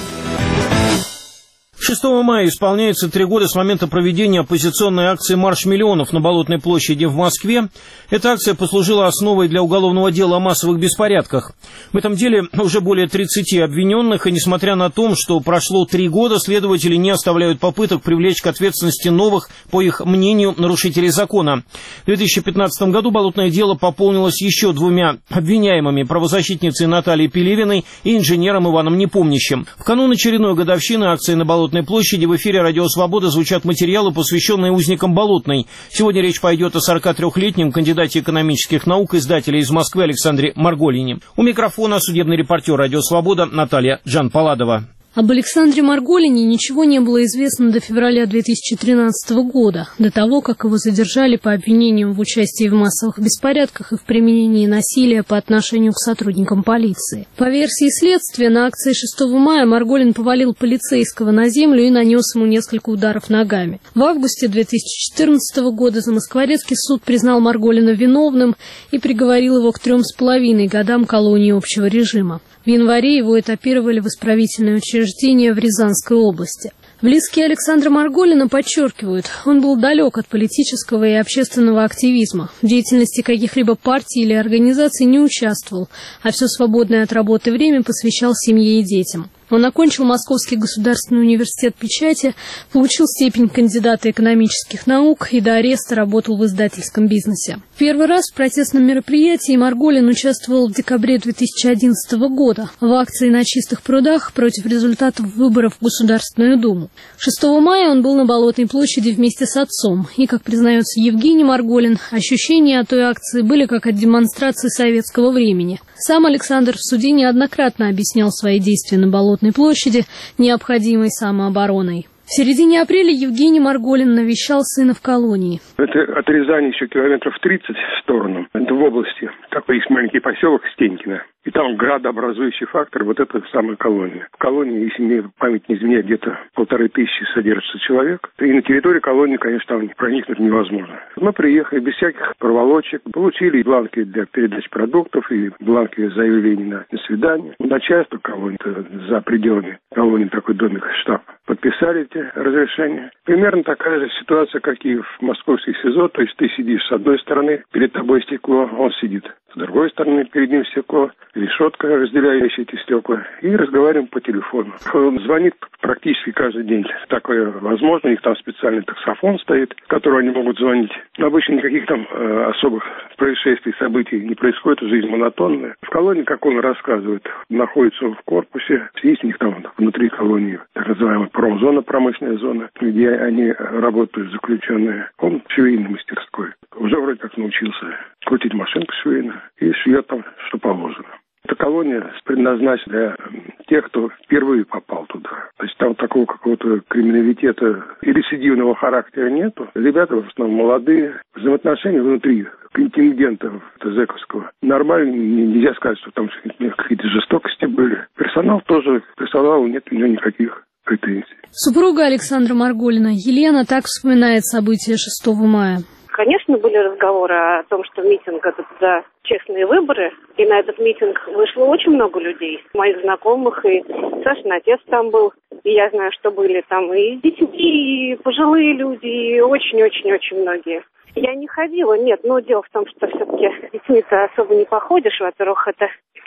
шестого мая исполняется три года с момента проведения оппозиционной акции «Марш миллионов» на Болотной площади в Москве. Эта акция послужила основой для уголовного дела о массовых беспорядках. В этом деле уже более тридцати обвиненных, и несмотря на то, что прошло три года, следователи не оставляют попыток привлечь к ответственности новых, по их мнению, нарушителей закона. В две тысячи пятнадцатом году болотное дело пополнилось еще двумя обвиняемыми: правозащитницей Натальей Пелевиной и инженером Иваном Непомнящим. В канун очередной годовщины акции на Болотной площади в эфире «Радио Свобода» звучат материалы, посвященные узникам Болотной. Сегодня речь пойдет о сорокатрёхлетнем кандидате экономических наук, издателе из Москвы Александре Марголине. У микрофона судебный репортер «Радио Свобода» Наталья Джан-Паладова. Об Александре Марголине ничего не было известно до февраля две тысячи тринадцатого года, до того, как его задержали по обвинениям в участии в массовых беспорядках и в применении насилия по отношению к сотрудникам полиции. По версии следствия, на акции шестого мая Марголин повалил полицейского на землю и нанес ему несколько ударов ногами. В августе две тысячи четырнадцатого года Замоскворецкий суд признал Марголина виновным и приговорил его к трем с половиной годам колонии общего режима. В январе его этапировали в исправительное учреждение в Рязанской области. Близкие Александра Марголина подчеркивают, он был далек от политического и общественного активизма. В деятельности каких-либо партий или организаций не участвовал, а все свободное от работы время посвящал семье и детям. Он окончил Московский государственный университет печати, получил степень кандидата экономических наук и до ареста работал в издательском бизнесе. Первый раз в протестном мероприятии Марголин участвовал в декабре две тысячи одиннадцатого года в акции на Чистых прудах против результатов выборов в Государственную Думу. шестого мая он был на Болотной площади вместе с отцом, и, как признается Евгений Марголин, ощущения от той акции были как от демонстрации советского времени. Сам Александр в суде неоднократно объяснял свои действия на Болотной площади необходимой самообороной. В середине апреля Евгений Марголин навещал сына в колонии. Это отрезание еще километров тридцать в сторону. Это в области. Такой есть маленький поселок Стенькино. И там градообразующий фактор, вот это самая колония. В колонии, если мне память не изменяет, где-то полторы тысячи содержится человек. И на территории колонии, конечно, там проникнуть невозможно. Мы приехали без всяких проволочек, получили бланки для передачи продуктов и бланки заявлений на, на свидание. Начальство колонии, за пределами колонии такой домик, штаб, подписали эти разрешения. Примерно такая же ситуация, как и в московской СИЗО. То есть ты сидишь с одной стороны, перед тобой стекло, он сидит с другой стороны, перед ним стекло, решетка, разделяющая эти стекла, и разговариваем по телефону. Он звонит практически каждый день. Такое возможно, у них там специальный таксофон стоит, в который они могут звонить. Но обычно никаких там э, особых происшествий, событий не происходит, жизнь монотонная. В колонии, как он рассказывает, находится в корпусе, есть у них там внутри колонии так называемая промзона, промышленная зона, где они работают, заключенные. Он в швейной мастерской. Уже вроде как научился крутить машинку швейную и шьет там, что положено. Эта колония предназначена для тех, кто впервые попал туда. То есть там такого какого-то криминалитета и рецидивного характера нету. Ребята в основном молодые. Взаимоотношения внутри контингента зэковского нормально. Нельзя сказать, что там какие-то жестокости были. Персонал тоже, персоналу нет у него никаких претензий. Супруга Александра Марголина Елена так вспоминает события шестого мая. Конечно, были разговоры о том, что митинг – это за честные выборы, и на этот митинг вышло очень много людей, моих знакомых, и Сашин отец там был, и я знаю, что были там и детьми, и пожилые люди, и очень-очень-очень многие. Я не ходила, нет, но дело в том, что все-таки с детьми-то особо не походишь. Во-первых, это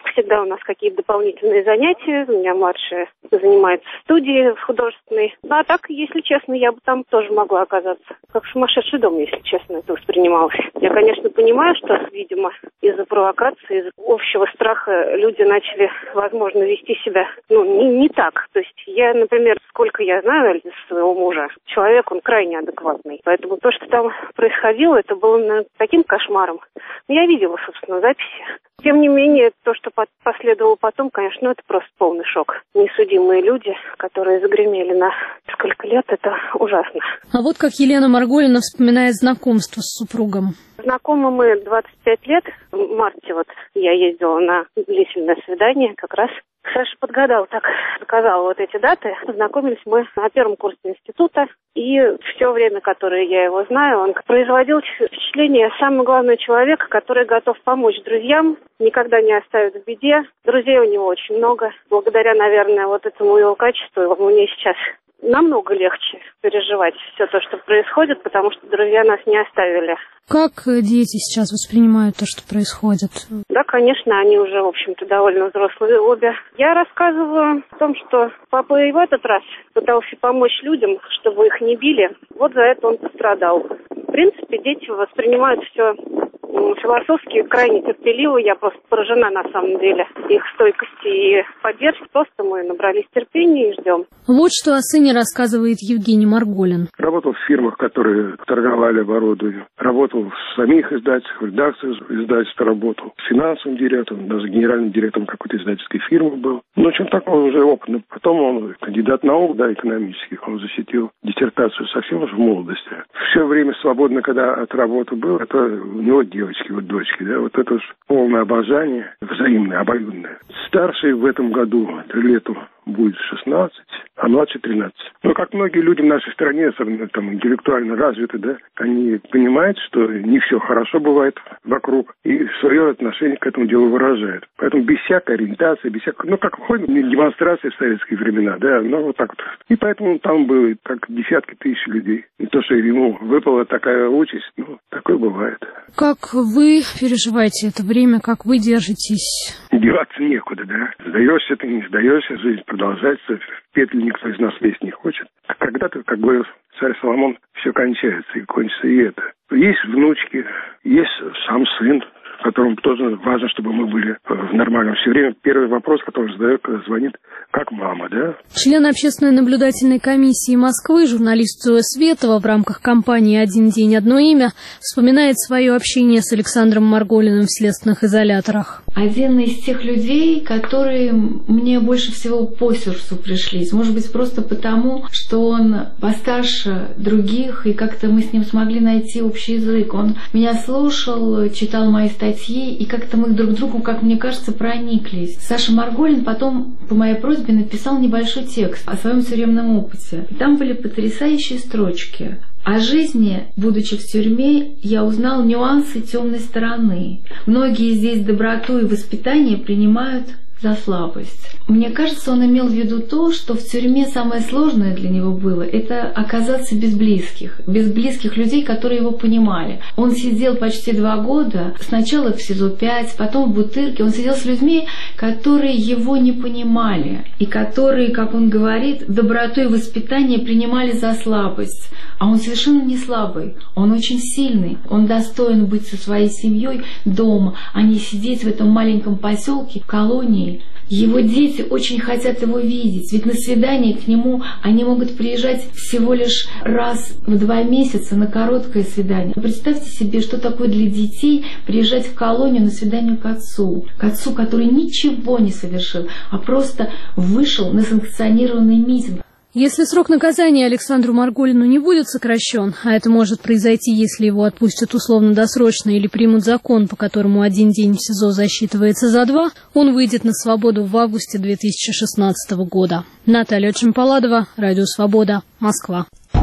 Всегда у нас какие-то дополнительные занятия. У меня младшая занимается в студии художественной. Ну, а так, если честно, я бы там тоже могла оказаться. Как сумасшедший дом, если честно, это воспринималось. Я, конечно, понимаю, что, видимо, из-за провокации, из-за общего страха люди начали, возможно, вести себя, ну, не, не так. То есть я, например, сколько я знаю своего мужа, человек, он крайне адекватный. Поэтому то, что там происходило, это было ну, таким кошмаром. Я видела, собственно, записи. Тем не менее, то, что последовало потом, конечно, ну, это просто полный шок. Несудимые люди, которые загремели на несколько лет, это ужасно. А вот как Елена Марголина вспоминает знакомство с супругом. Знакомы мы двадцать пять лет. В марте вот я ездила на длительное свидание как раз. Саша подгадал, так сказал вот эти даты. Познакомились мы на первом курсе института. И все время, которое я его знаю, он производил впечатление самого главного человека, который готов помочь друзьям, никогда не оставит в беде. Друзей у него очень много. Благодаря, наверное, вот этому его качеству мне сейчас намного легче переживать все то, что происходит, потому что друзья нас не оставили. Как дети сейчас воспринимают то, что происходит? Да, конечно, они уже, в общем-то, довольно взрослые обе. Я рассказываю о том, что папа и в этот раз пытался помочь людям, чтобы их не били. Вот за это он пострадал. В принципе, дети воспринимают все философски, крайне терпеливо. Я просто поражена, на самом деле, их стойкости и поддержки. Просто мы набрались терпения и ждем. Вот что о сыне рассказывает Евгений Марголин. Работал в фирмах, которые торговали оборудованием. Работал в самих издательствах, в редакциях издательства работал. Финансовым директором, даже генеральным директором какой-то издательской фирмы был. Ну, чем такой уже опытный. Потом он кандидат наук, да, экономических. Он защитил диссертацию совсем уже в молодости. Все время свободно, когда от работы был, это у него девочки, вот дочки, да, вот это полное обожание, взаимное, обоюдное. Старший в этом году, это лету, будет шестнадцать, а младший тринадцать. Но как многие люди в нашей стране, особенно там интеллектуально развиты, да, они понимают, что не все хорошо бывает вокруг, и свое отношение к этому делу выражают. Поэтому без всякой ориентации, без всякой, ну, как ходят демонстрации в советские времена, да, ну, вот так вот. И поэтому там было как десятки тысяч людей. И то, что ему выпала такая участь, ну, такое бывает. Как вы переживаете это время, как вы держитесь? Деваться некуда, да. Сдаешься ты, не сдаешься, жизнь продолжается, в петли никто из нас лезть не хочет. Когда-то, как говорил царь Соломон, все кончается, и кончится и это. Есть внучки, есть сам сын, которому тоже важно, чтобы мы были в нормальном все время. Первый вопрос, который задает, когда звонит, как мама, да? Член общественной наблюдательной комиссии Москвы, журналист Зоя Светова в рамках кампании «Один день, одно имя» вспоминает свое общение с Александром Марголиным в следственных изоляторах. Один из тех людей, которые мне больше всего по сердцу пришлись. Может быть, просто потому, что он постарше других, и как-то мы с ним смогли найти общий язык. Он меня слушал, читал мои статьи, и как-то мы друг к другу, как мне кажется, прониклись. Саша Марголин потом по моей просьбе написал небольшой текст о своем тюремном опыте. И там были потрясающие строчки. О жизни, будучи в тюрьме, я узнал нюансы темной стороны. Многие здесь доброту и воспитание принимают за слабость. Мне кажется, он имел в виду то, что в тюрьме самое сложное для него было — это оказаться без близких, без близких людей, которые его понимали. Он сидел почти два года, сначала в СИЗО пять, потом в Бутырке. Он сидел с людьми, которые его не понимали, и которые, как он говорит, доброту и воспитание принимали за слабость. А он совершенно не слабый, он очень сильный, он достоин быть со своей семьей дома, а не сидеть в этом маленьком поселке, в колонии. Его дети очень хотят его видеть, ведь на свидание к нему они могут приезжать всего лишь раз в два месяца на короткое свидание. Представьте себе, что такое для детей приезжать в колонию на свидание к отцу, к отцу, который ничего не совершил, а просто вышел на санкционированный митинг. Если срок наказания Александру Марголину не будет сокращен, а это может произойти, если его отпустят условно-досрочно или примут закон, по которому один день в СИЗО засчитывается за два, он выйдет на свободу в августе две тысячи шестнадцатого года. Наталья Чемпаладова, Радио Свобода, Москва.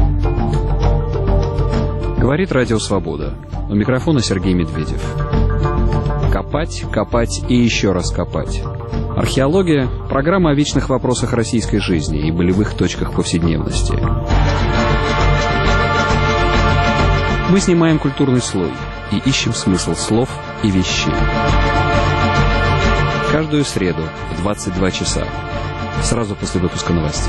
Говорит Радио Свобода. У микрофона Сергей Медведев. Копать, копать и еще раз копать. Археология – программа о вечных вопросах российской жизни и болевых точках повседневности. Мы снимаем культурный слой и ищем смысл слов и вещей. Каждую среду в двадцать два часа. Сразу после выпуска новостей.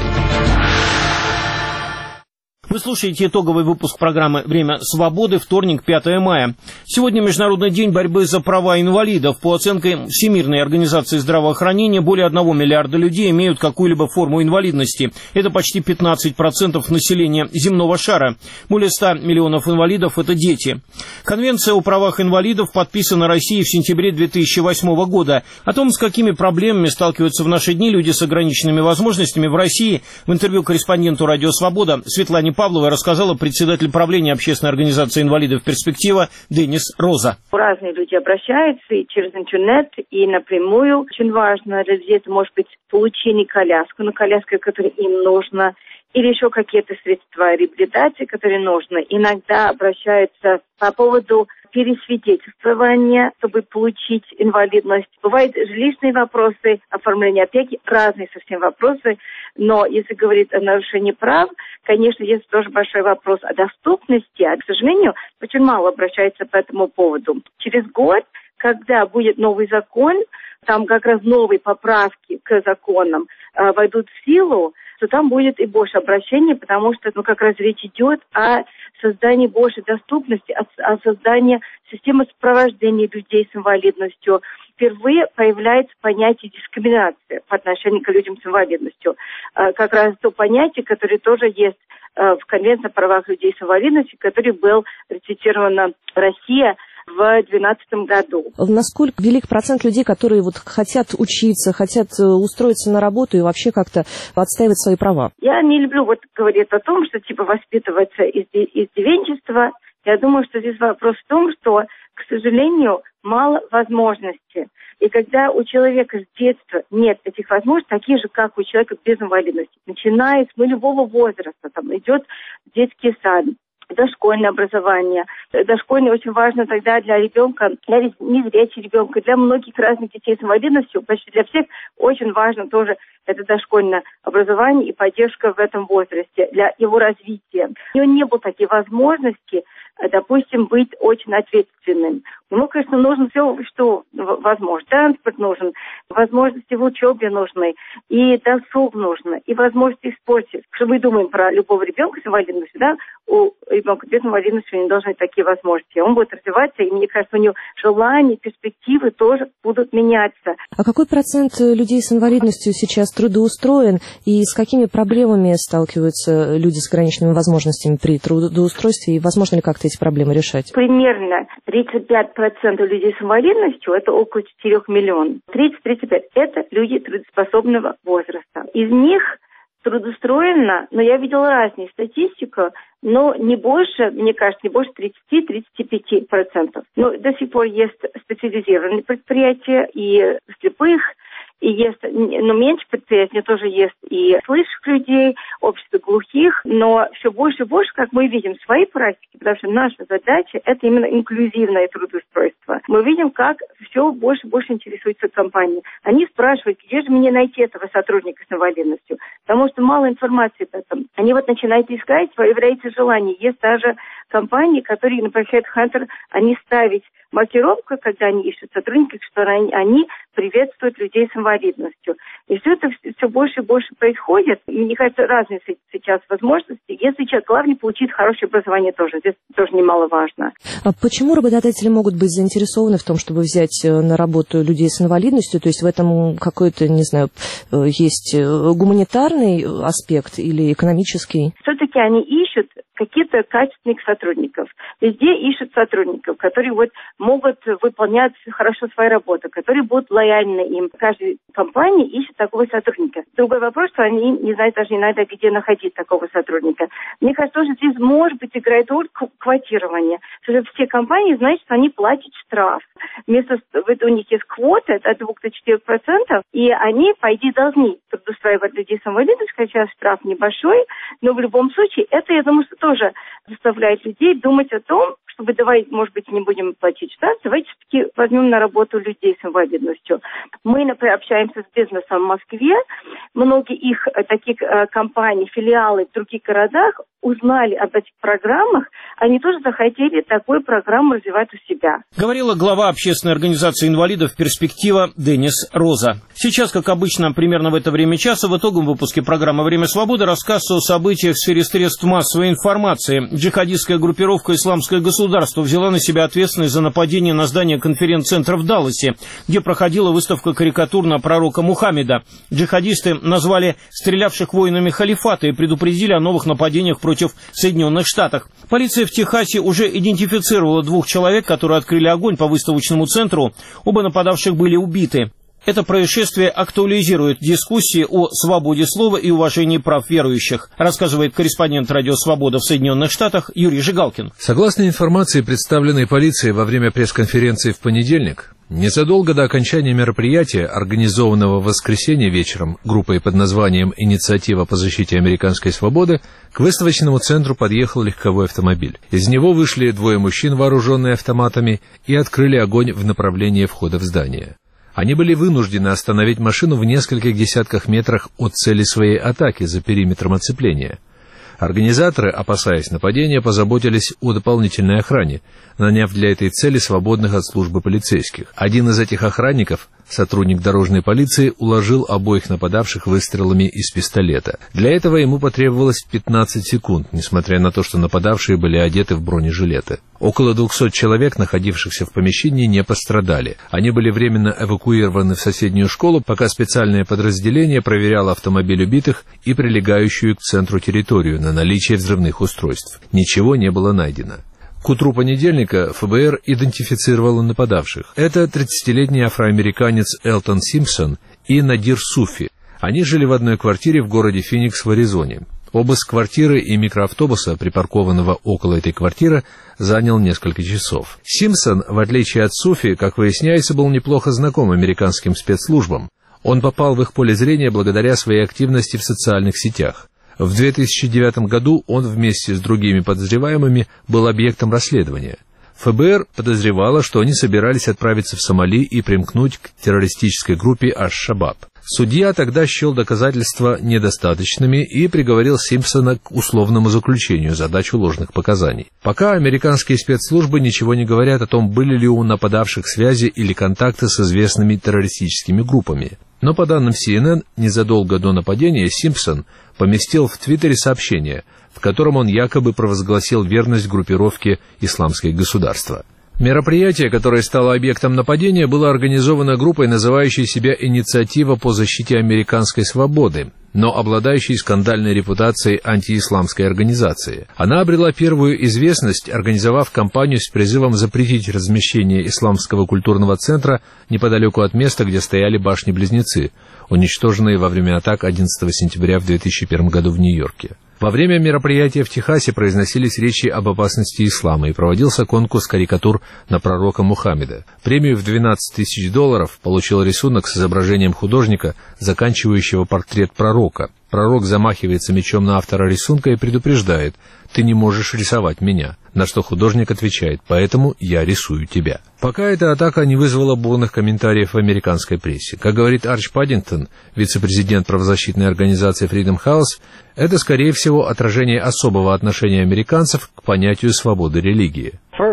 Вы слушаете итоговый выпуск программы «Время свободы», вторник, пятое мая. Сегодня Международный день борьбы за права инвалидов. По оценкам Всемирной организации здравоохранения, более одного миллиарда людей имеют какую-либо форму инвалидности. Это почти пятнадцать процентов населения земного шара. Более ста миллионов инвалидов – это дети. Конвенция о правах инвалидов подписана Россией в сентябре две тысячи восьмого года. О том, с какими проблемами сталкиваются в наши дни люди с ограниченными возможностями в России, в интервью корреспонденту «Радио Свобода» Светлане Павловой рассказала председатель правления общественной организации инвалидов «Перспектива» Денис Роза. Разные люди обращаются и через интернет, и напрямую. Очень важно, это может быть получение коляски, но коляска, которая им нужна, или еще какие-то средства реабилитации, которые нужны. Иногда обращаются по поводу пересвидетельствования, чтобы получить инвалидность. Бывают жилищные вопросы, оформление опеки, разные совсем вопросы. Но если говорить о нарушении прав, конечно, есть тоже большой вопрос о доступности. А, к сожалению, очень мало обращается по этому поводу. Через год, когда будет новый закон, там как раз новые поправки к законам э, войдут в силу, то там будет и больше обращений, потому что ну, как раз речь идет о создании большей доступности, о, о создании системы сопровождения людей с инвалидностью. Впервые появляется понятие дискриминации по отношению к людям с инвалидностью. Как раз то понятие, которое тоже есть в Конвенции о правах людей с инвалидностью, который был ратифицирована Россия в две тысячи двенадцатом году. Насколько велик процент людей, которые вот хотят учиться, хотят устроиться на работу и вообще как-то отстаивать свои права? Я не люблю вот говорить о том, что типа воспитываться из, из девенчества. Я думаю, что здесь вопрос в том, что, к сожалению, мало возможностей. И когда у человека с детства нет этих возможностей, такие же, как у человека без инвалидности, начиная с любого возраста, там идет детский сад, дошкольное образование. Дошкольное очень важно тогда для ребенка, для незрячего ребенка, для многих разных детей с инвалидностью, почти для всех очень важно тоже это дошкольное образование и поддержка в этом возрасте для его развития. У него не было таких возможностей, допустим, быть очень ответственным. Ему, конечно, нужно все, что возможно. Транспорт нужен, возможности в учебе нужны, и досуг нужно, и возможности в спорте. Что мы думаем про любого ребенка с инвалидностью, да, у ребенка без инвалидности не должны быть такие возможности. Он будет развиваться, и мне кажется, у него желания, перспективы тоже будут меняться. А какой процент людей с инвалидностью сейчас трудоустроен, и с какими проблемами сталкиваются люди с ограниченными возможностями при трудоустройстве, и возможно ли как-то эти проблемы решать? Примерно тридцать пять процентов людей с инвалидностью, это около четырёх миллионов. тридцать-тридцать пять процентов это люди трудоспособного возраста. Из них трудоустроено, но я видела разную статистику, но не больше, мне кажется, не больше тридцать-тридцать пять процентов. Но до сих пор есть специализированные предприятия и слепых, и есть, но меньше предприятий тоже есть и слышащих людей, общество глухих, но все больше и больше, как мы видим в своей практике, потому что наша задача – это именно инклюзивное трудоустройство. Мы видим, как все больше и больше интересуются компании. Они спрашивают, где же мне найти этого сотрудника с инвалидностью, потому что мало информации об этом. Они вот начинают искать, появляется желание. Есть даже компании, которые, например, HeadHunter, они ставят маркировку, когда они ищут сотрудников, что они, они приветствуют людей с инвалидностью. И все это все больше и больше происходит. И мне кажется, разные сейчас возможности. Если человек, главное, получить хорошее образование тоже. Здесь тоже немаловажно. А почему работодатели могут быть заинтересованы в том, чтобы взять на работу людей с инвалидностью? То есть в этом какой-то, не знаю, есть гуманитарный аспект или экономический? Все-таки они ищут каких-то качественных сотрудников. Везде ищут сотрудников, которые вот могут выполнять хорошо свою работу, которые будут лояльны им. Каждая компания ищет такого сотрудника. Другой вопрос, что они не знают даже иногда, где находить такого сотрудника. Мне кажется, тоже здесь, может быть, играет роль квотирования. Потому что все компании знают, что они платят штраф. Вместо вот у них есть квота от двух до четырех процентов, и они, по идее, должны трудоустраивать людей с инвалидностью, хотя штраф небольшой, но в любом случае это, я думаю, что тоже заставляет людей думать о том, чтобы давай, может быть, не будем платить штраф, давайте все-таки возьмем на работу людей с инвалидностью. Мы, например, общаемся с бизнесом в Москве. Многие их таких э, компаний, филиалы в других городах узнали об этих программах, они тоже захотели такую программу развивать у себя. Говорила глава общественной организации инвалидов «Перспектива» Денис Роза. Сейчас, как обычно, примерно в это время часа, в итоговом выпуске программы «Время свободы» рассказ о событиях в сфере средств массовой информации. Джихадистская группировка «Исламское государство» взяла на себя ответственность за нападение на здание конференц-центра в Далласе, где проходила выставка карикатур на пророка Мухаммеда. Джихадисты назвали стрелявших воинами халифата и предупредили о новых нападениях против Соединенных Штатов. Полиция в Техасе уже идентифицировала двух человек, которые открыли огонь по выставочному центру. Оба нападавших были убиты. Это происшествие актуализирует дискуссии о свободе слова и уважении прав верующих, рассказывает корреспондент «Радио Свобода» в Соединенных Штатах Юрий Жигалкин. Согласно информации, представленной полицией во время пресс-конференции в понедельник, незадолго до окончания мероприятия, организованного в воскресенье вечером группой под названием «Инициатива по защите американской свободы», к выставочному центру подъехал легковой автомобиль. Из него вышли двое мужчин, вооруженные автоматами, и открыли огонь в направлении входа в здание. Они были вынуждены остановить машину в нескольких десятках метрах от цели своей атаки за периметром оцепления. Организаторы, опасаясь нападения, позаботились о дополнительной охране, наняв для этой цели свободных от службы полицейских. Один из этих охранников, сотрудник дорожной полиции, уложил обоих нападавших выстрелами из пистолета. Для этого ему потребовалось пятнадцать секунд, несмотря на то, что нападавшие были одеты в бронежилеты. Около двухсот человек, находившихся в помещении, не пострадали. Они были временно эвакуированы в соседнюю школу, пока специальное подразделение проверяло автомобиль убитых и прилегающую к центру территорию на наличие взрывных устройств. Ничего не было найдено. К утру понедельника ФБР идентифицировало нападавших. Это тридцатилетний афроамериканец Элтон Симпсон и Надир Суфи. Они жили в одной квартире в городе Феникс в Аризоне. Обыск квартиры и микроавтобуса, припаркованного около этой квартиры, занял несколько часов. Симпсон, в отличие от Суфи, как выясняется, был неплохо знаком американским спецслужбам. Он попал в их поле зрения благодаря своей активности в социальных сетях. В две тысячи девятом году он вместе с другими подозреваемыми был объектом расследования. ФБР подозревало, что они собирались отправиться в Сомали и примкнуть к террористической группе Аш-Шабаб. Судья тогда счел доказательства недостаточными и приговорил Симпсона к условному заключению за дачу ложных показаний. Пока американские спецслужбы ничего не говорят о том, были ли у нападавших связи или контакты с известными террористическими группами. Но по данным Си Эн Эн, незадолго до нападения Симпсон поместил в Твиттере сообщение, в котором он якобы провозгласил верность группировке «Исламское государство». Мероприятие, которое стало объектом нападения, было организовано группой, называющей себя «Инициатива по защите американской свободы», но обладающей скандальной репутацией антиисламской организации. Она обрела первую известность, организовав кампанию с призывом запретить размещение исламского культурного центра неподалеку от места, где стояли башни-близнецы, уничтоженные во время атак одиннадцатого сентября в две тысячи первом году в Нью-Йорке. Во время мероприятия в Техасе произносились речи об опасности ислама и проводился конкурс карикатур на пророка Мухаммеда. Премию в двенадцать тысяч долларов получил рисунок с изображением художника, заканчивающего портрет пророка. Пророк замахивается мечом на автора рисунка и предупреждает: «Ты не можешь рисовать меня», на что художник отвечает: «Поэтому я рисую тебя». Пока эта атака не вызвала бурных комментариев в американской прессе. Как говорит Арч Паддингтон, вице-президент правозащитной организации Freedom House, это, скорее всего, отражение особого отношения американцев к понятию свободы религии.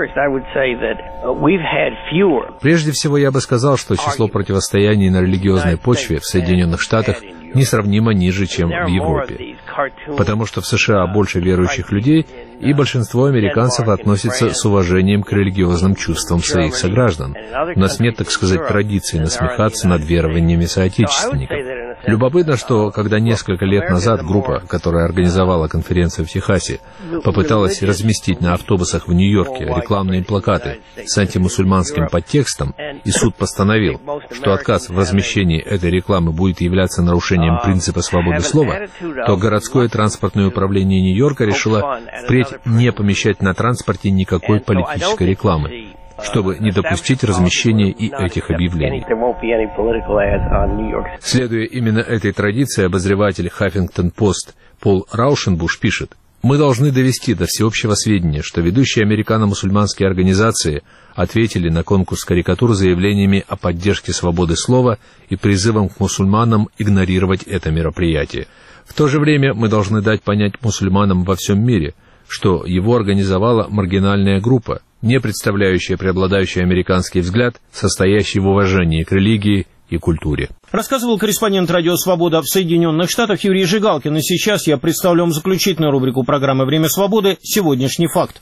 Прежде всего, я бы сказал, что число противостояний на религиозной почве в Соединенных Штатах несравнимо ниже, чем в Европе. Потому что в США больше верующих людей, и большинство американцев относятся с уважением к религиозным чувствам своих сограждан. У нас нет, так сказать, традиции насмехаться над верованиями соотечественников. Любопытно, что когда несколько лет назад группа, которая организовала конференцию в Техасе, попыталась разместить на автобусах в Нью-Йорке рекламные плакаты с антимусульманским подтекстом, и суд постановил, что отказ в размещении этой рекламы будет являться нарушением принципа свободы слова, то городское транспортное управление Нью-Йорка решило впредь не помещать на транспорте никакой политической рекламы, чтобы не допустить размещения и этих объявлений. Следуя именно этой традиции, обозреватель Huffington Post Пол Раушенбуш пишет: Мы должны довести до всеобщего сведения, что ведущие американо-мусульманские организации ответили на конкурс карикатур заявлениями о поддержке свободы слова и призывом к мусульманам игнорировать это мероприятие. В то же время мы должны дать понять мусульманам во всем мире, что его организовала маргинальная группа, не представляющая преобладающий американский взгляд, состоящий в уважении к религии и культуре. Рассказывал корреспондент «Радио Свобода» в Соединенных Штатах Юрий Жигалкин. И сейчас я представлю вам заключительную рубрику программы «Время свободы» «Сегодняшний факт».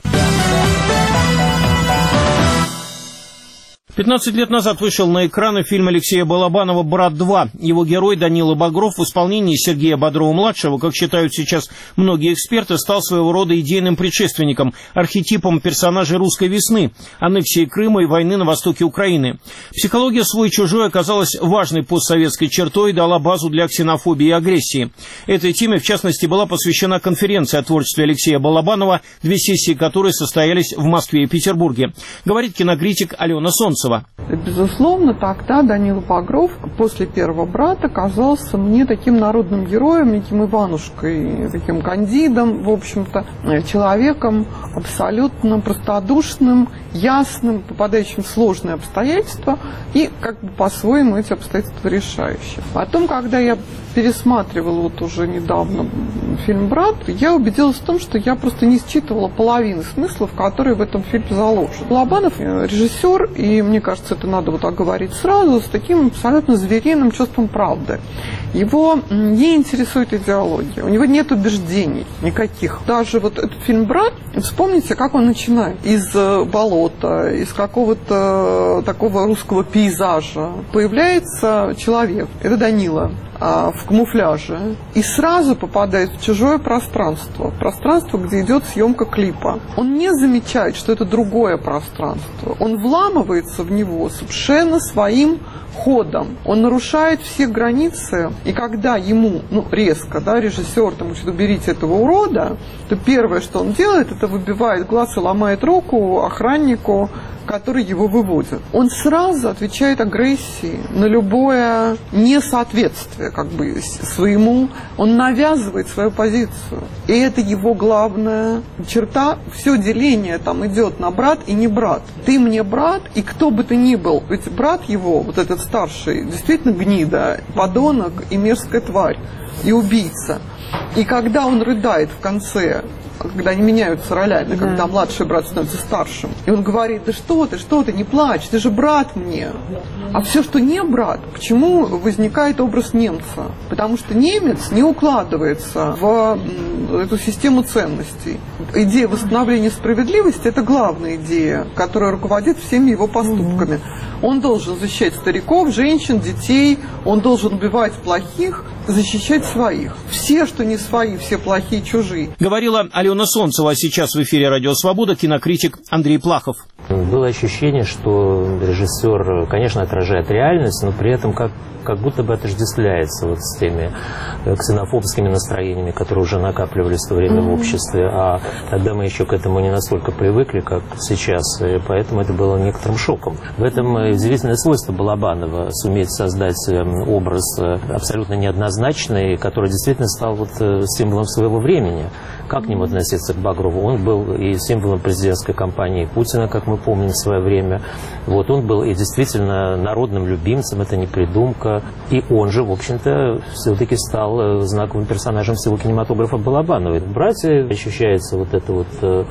пятнадцать лет назад вышел на экраны фильм Алексея Балабанова «Брат два». Его герой Данила Багров в исполнении Сергея Бодрова-младшего, как считают сейчас многие эксперты, стал своего рода идейным предшественником, архетипом персонажей русской весны, аннексии Крыма и войны на востоке Украины. Психология свой-чужой оказалась важной постсоветской чертой и дала базу для ксенофобии и агрессии. Этой теме, в частности, была посвящена конференция о творчестве Алексея Балабанова, две сессии которой состоялись в Москве и Петербурге. Говорит кинокритик Алена Солнцева. Безусловно, тогда Данила Багров после «Первого брата» казался мне таким народным героем, неким Иванушкой, таким кандидом, в общем-то, человеком абсолютно простодушным, ясным, попадающим в сложные обстоятельства и как бы по-своему эти обстоятельства решающие. Потом, когда я пересматривала вот уже недавно фильм «Брат», я убедилась в том, что я просто не считывала половины смыслов, которые в этом фильме заложены. Балабанов режиссер, и мне кажется, это надо вот так говорить сразу, с таким абсолютно звериным чувством правды. Его не интересует идеология, у него нет убеждений никаких. Даже вот этот фильм «Брат», вспомните, как он начинает. Из болота, из какого-то такого русского пейзажа появляется человек, это Данила, в камуфляже, и сразу попадает в чужое пространство, пространство, где идет съемка клипа. Он не замечает, что это другое пространство. Он вламывается в него совершенно своим ходом. Он нарушает все границы, и когда ему, ну, резко, да, режиссер там говорит: уберите этого урода, то первое, что он делает, это выбивает глаз и ломает руку охраннику, который его выводит. Он сразу отвечает агрессией на любое несоответствие как бы своему, он навязывает свою позицию. И это его главная черта. Все деление там идет на брат и не брат. Ты мне брат, и кто бы ты ни был, ведь брат его, вот этот старший, действительно гнида, подонок и мерзкая тварь, и убийца. И когда он рыдает в конце, когда они меняются ролями, да. Когда младший брат становится старшим, и он говорит: да что ты, что ты, не плачь, ты же брат мне. А все, что не брат, почему возникает образ немца? Потому что немец не укладывается в эту систему ценностей. Идея восстановления справедливости – это главная идея, которая руководит всеми его поступками. Он должен защищать стариков, женщин, детей, он должен убивать плохих, защищать своих. Все, что не свои, все плохие, чужие. Говорила Алена Солнцева, а сейчас в эфире «Радио Свобода» кинокритик Андрей Плахов. Было ощущение, что режиссер, конечно, отражает реальность, но при этом как, как будто бы отождествляется вот с теми ксенофобскими настроениями, которые уже накапливались в то время в обществе. А тогда мы еще к этому не настолько привыкли, как сейчас, и поэтому это было некоторым шоком. В этом удивительное свойство Балабанова – суметь создать образ абсолютно неоднозначный, который действительно стал вот символом своего времени. Как к нему относиться к Багрову? Он был и символом президентской кампании Путина, как мы помним, в свое время. Вот он был и действительно народным любимцем, это не придумка. И он же, в общем-то, все-таки стал знаковым персонажем всего кинематографа Балабанова. В «Брате» ощущается вот это вот э,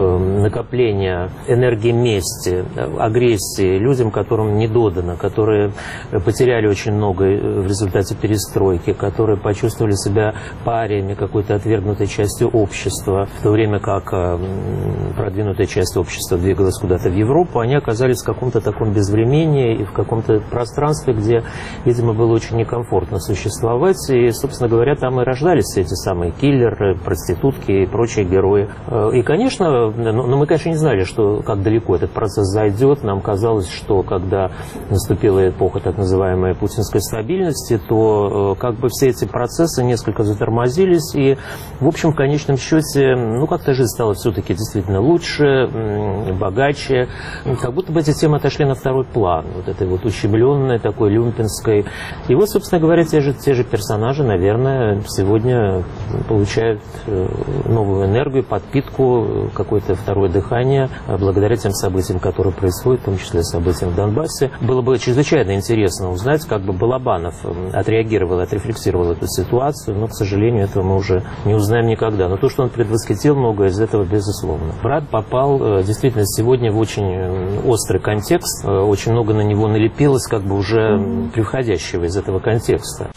накопление энергии мести, агрессии людям, которым не додано, которые потеряли очень много в результате перестройки, которые почувствовали себя париями какой-то отвергнутой частью общества, в то время как э, продвинутая часть общества двигалась куда-то в Европу, они оказались в каком-то таком безвремении и в каком-то пространстве, где, видимо, было очень некомфортно существовать. И, собственно говоря, там и рождались все эти самые киллеры, проститутки и прочие герои. И, конечно, но мы, конечно, не знали, что, как далеко этот процесс зайдет. Нам казалось, что когда наступила эпоха так называемой путинской стабильности, то как бы все эти процессы несколько затормозились. И, в общем, в конечном счете, ну, как-то жизнь стала все-таки действительно лучше, богаче. прочее. Как будто бы эти темы отошли на второй план. Вот этой вот ущемленной, такой люмпинской. И вот, собственно говоря, те же, те же персонажи, наверное, сегодня получают новую энергию, подпитку, какое-то второе дыхание благодаря тем событиям, которые происходят, в том числе событиям в Донбассе. Было бы чрезвычайно интересно узнать, как бы Балабанов отреагировал, отрефлексировал эту ситуацию, но, к сожалению, этого мы уже не узнаем никогда. Но то, что он предвосхитил, многое из этого, безусловно. Брат попал действительно сегодня в очень острый контекст, очень много на него налепилось, как бы уже превходящего из этого контекста.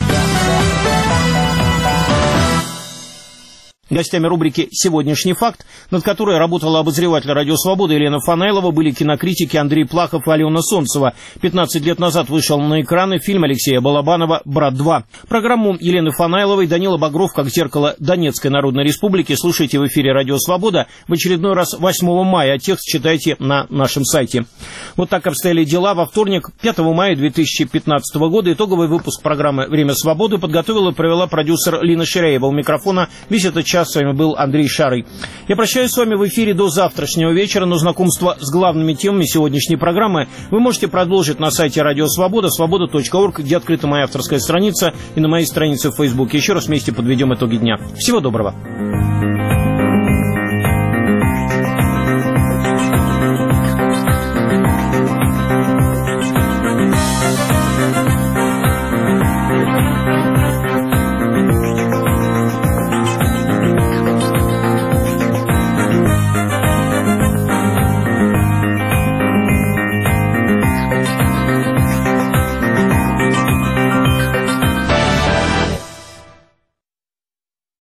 Гостями рубрики «Сегодняшний факт», над которой работала обозреватель «Радио Свобода» Елена Фанаилова, были кинокритики Андрей Плахов и Алена Солнцева. пятнадцать лет назад вышел на экраны фильм Алексея Балабанова «Брат два». Программу Елены Фанаиловой Данила Багров «Как зеркало Донецкой Народной Республики» слушайте в эфире «Радио Свобода» в очередной раз восьмого мая, а текст читайте на нашем сайте. Вот так обстояли дела. Во вторник, пятого мая две тысячи пятнадцатого года, итоговый выпуск программы «Время свободы» подготовила и провела продюсер Лина Ширяева. У микрофона весь этот час с вами был Андрей Шарый. Я прощаюсь с вами в эфире до завтрашнего вечера, но знакомство с главными темами сегодняшней программы вы можете продолжить на сайте Радио Свобода, свобода точка орг, где открыта моя авторская страница, и на моей странице в Фейсбуке. Еще раз вместе подведем итоги дня. Всего доброго.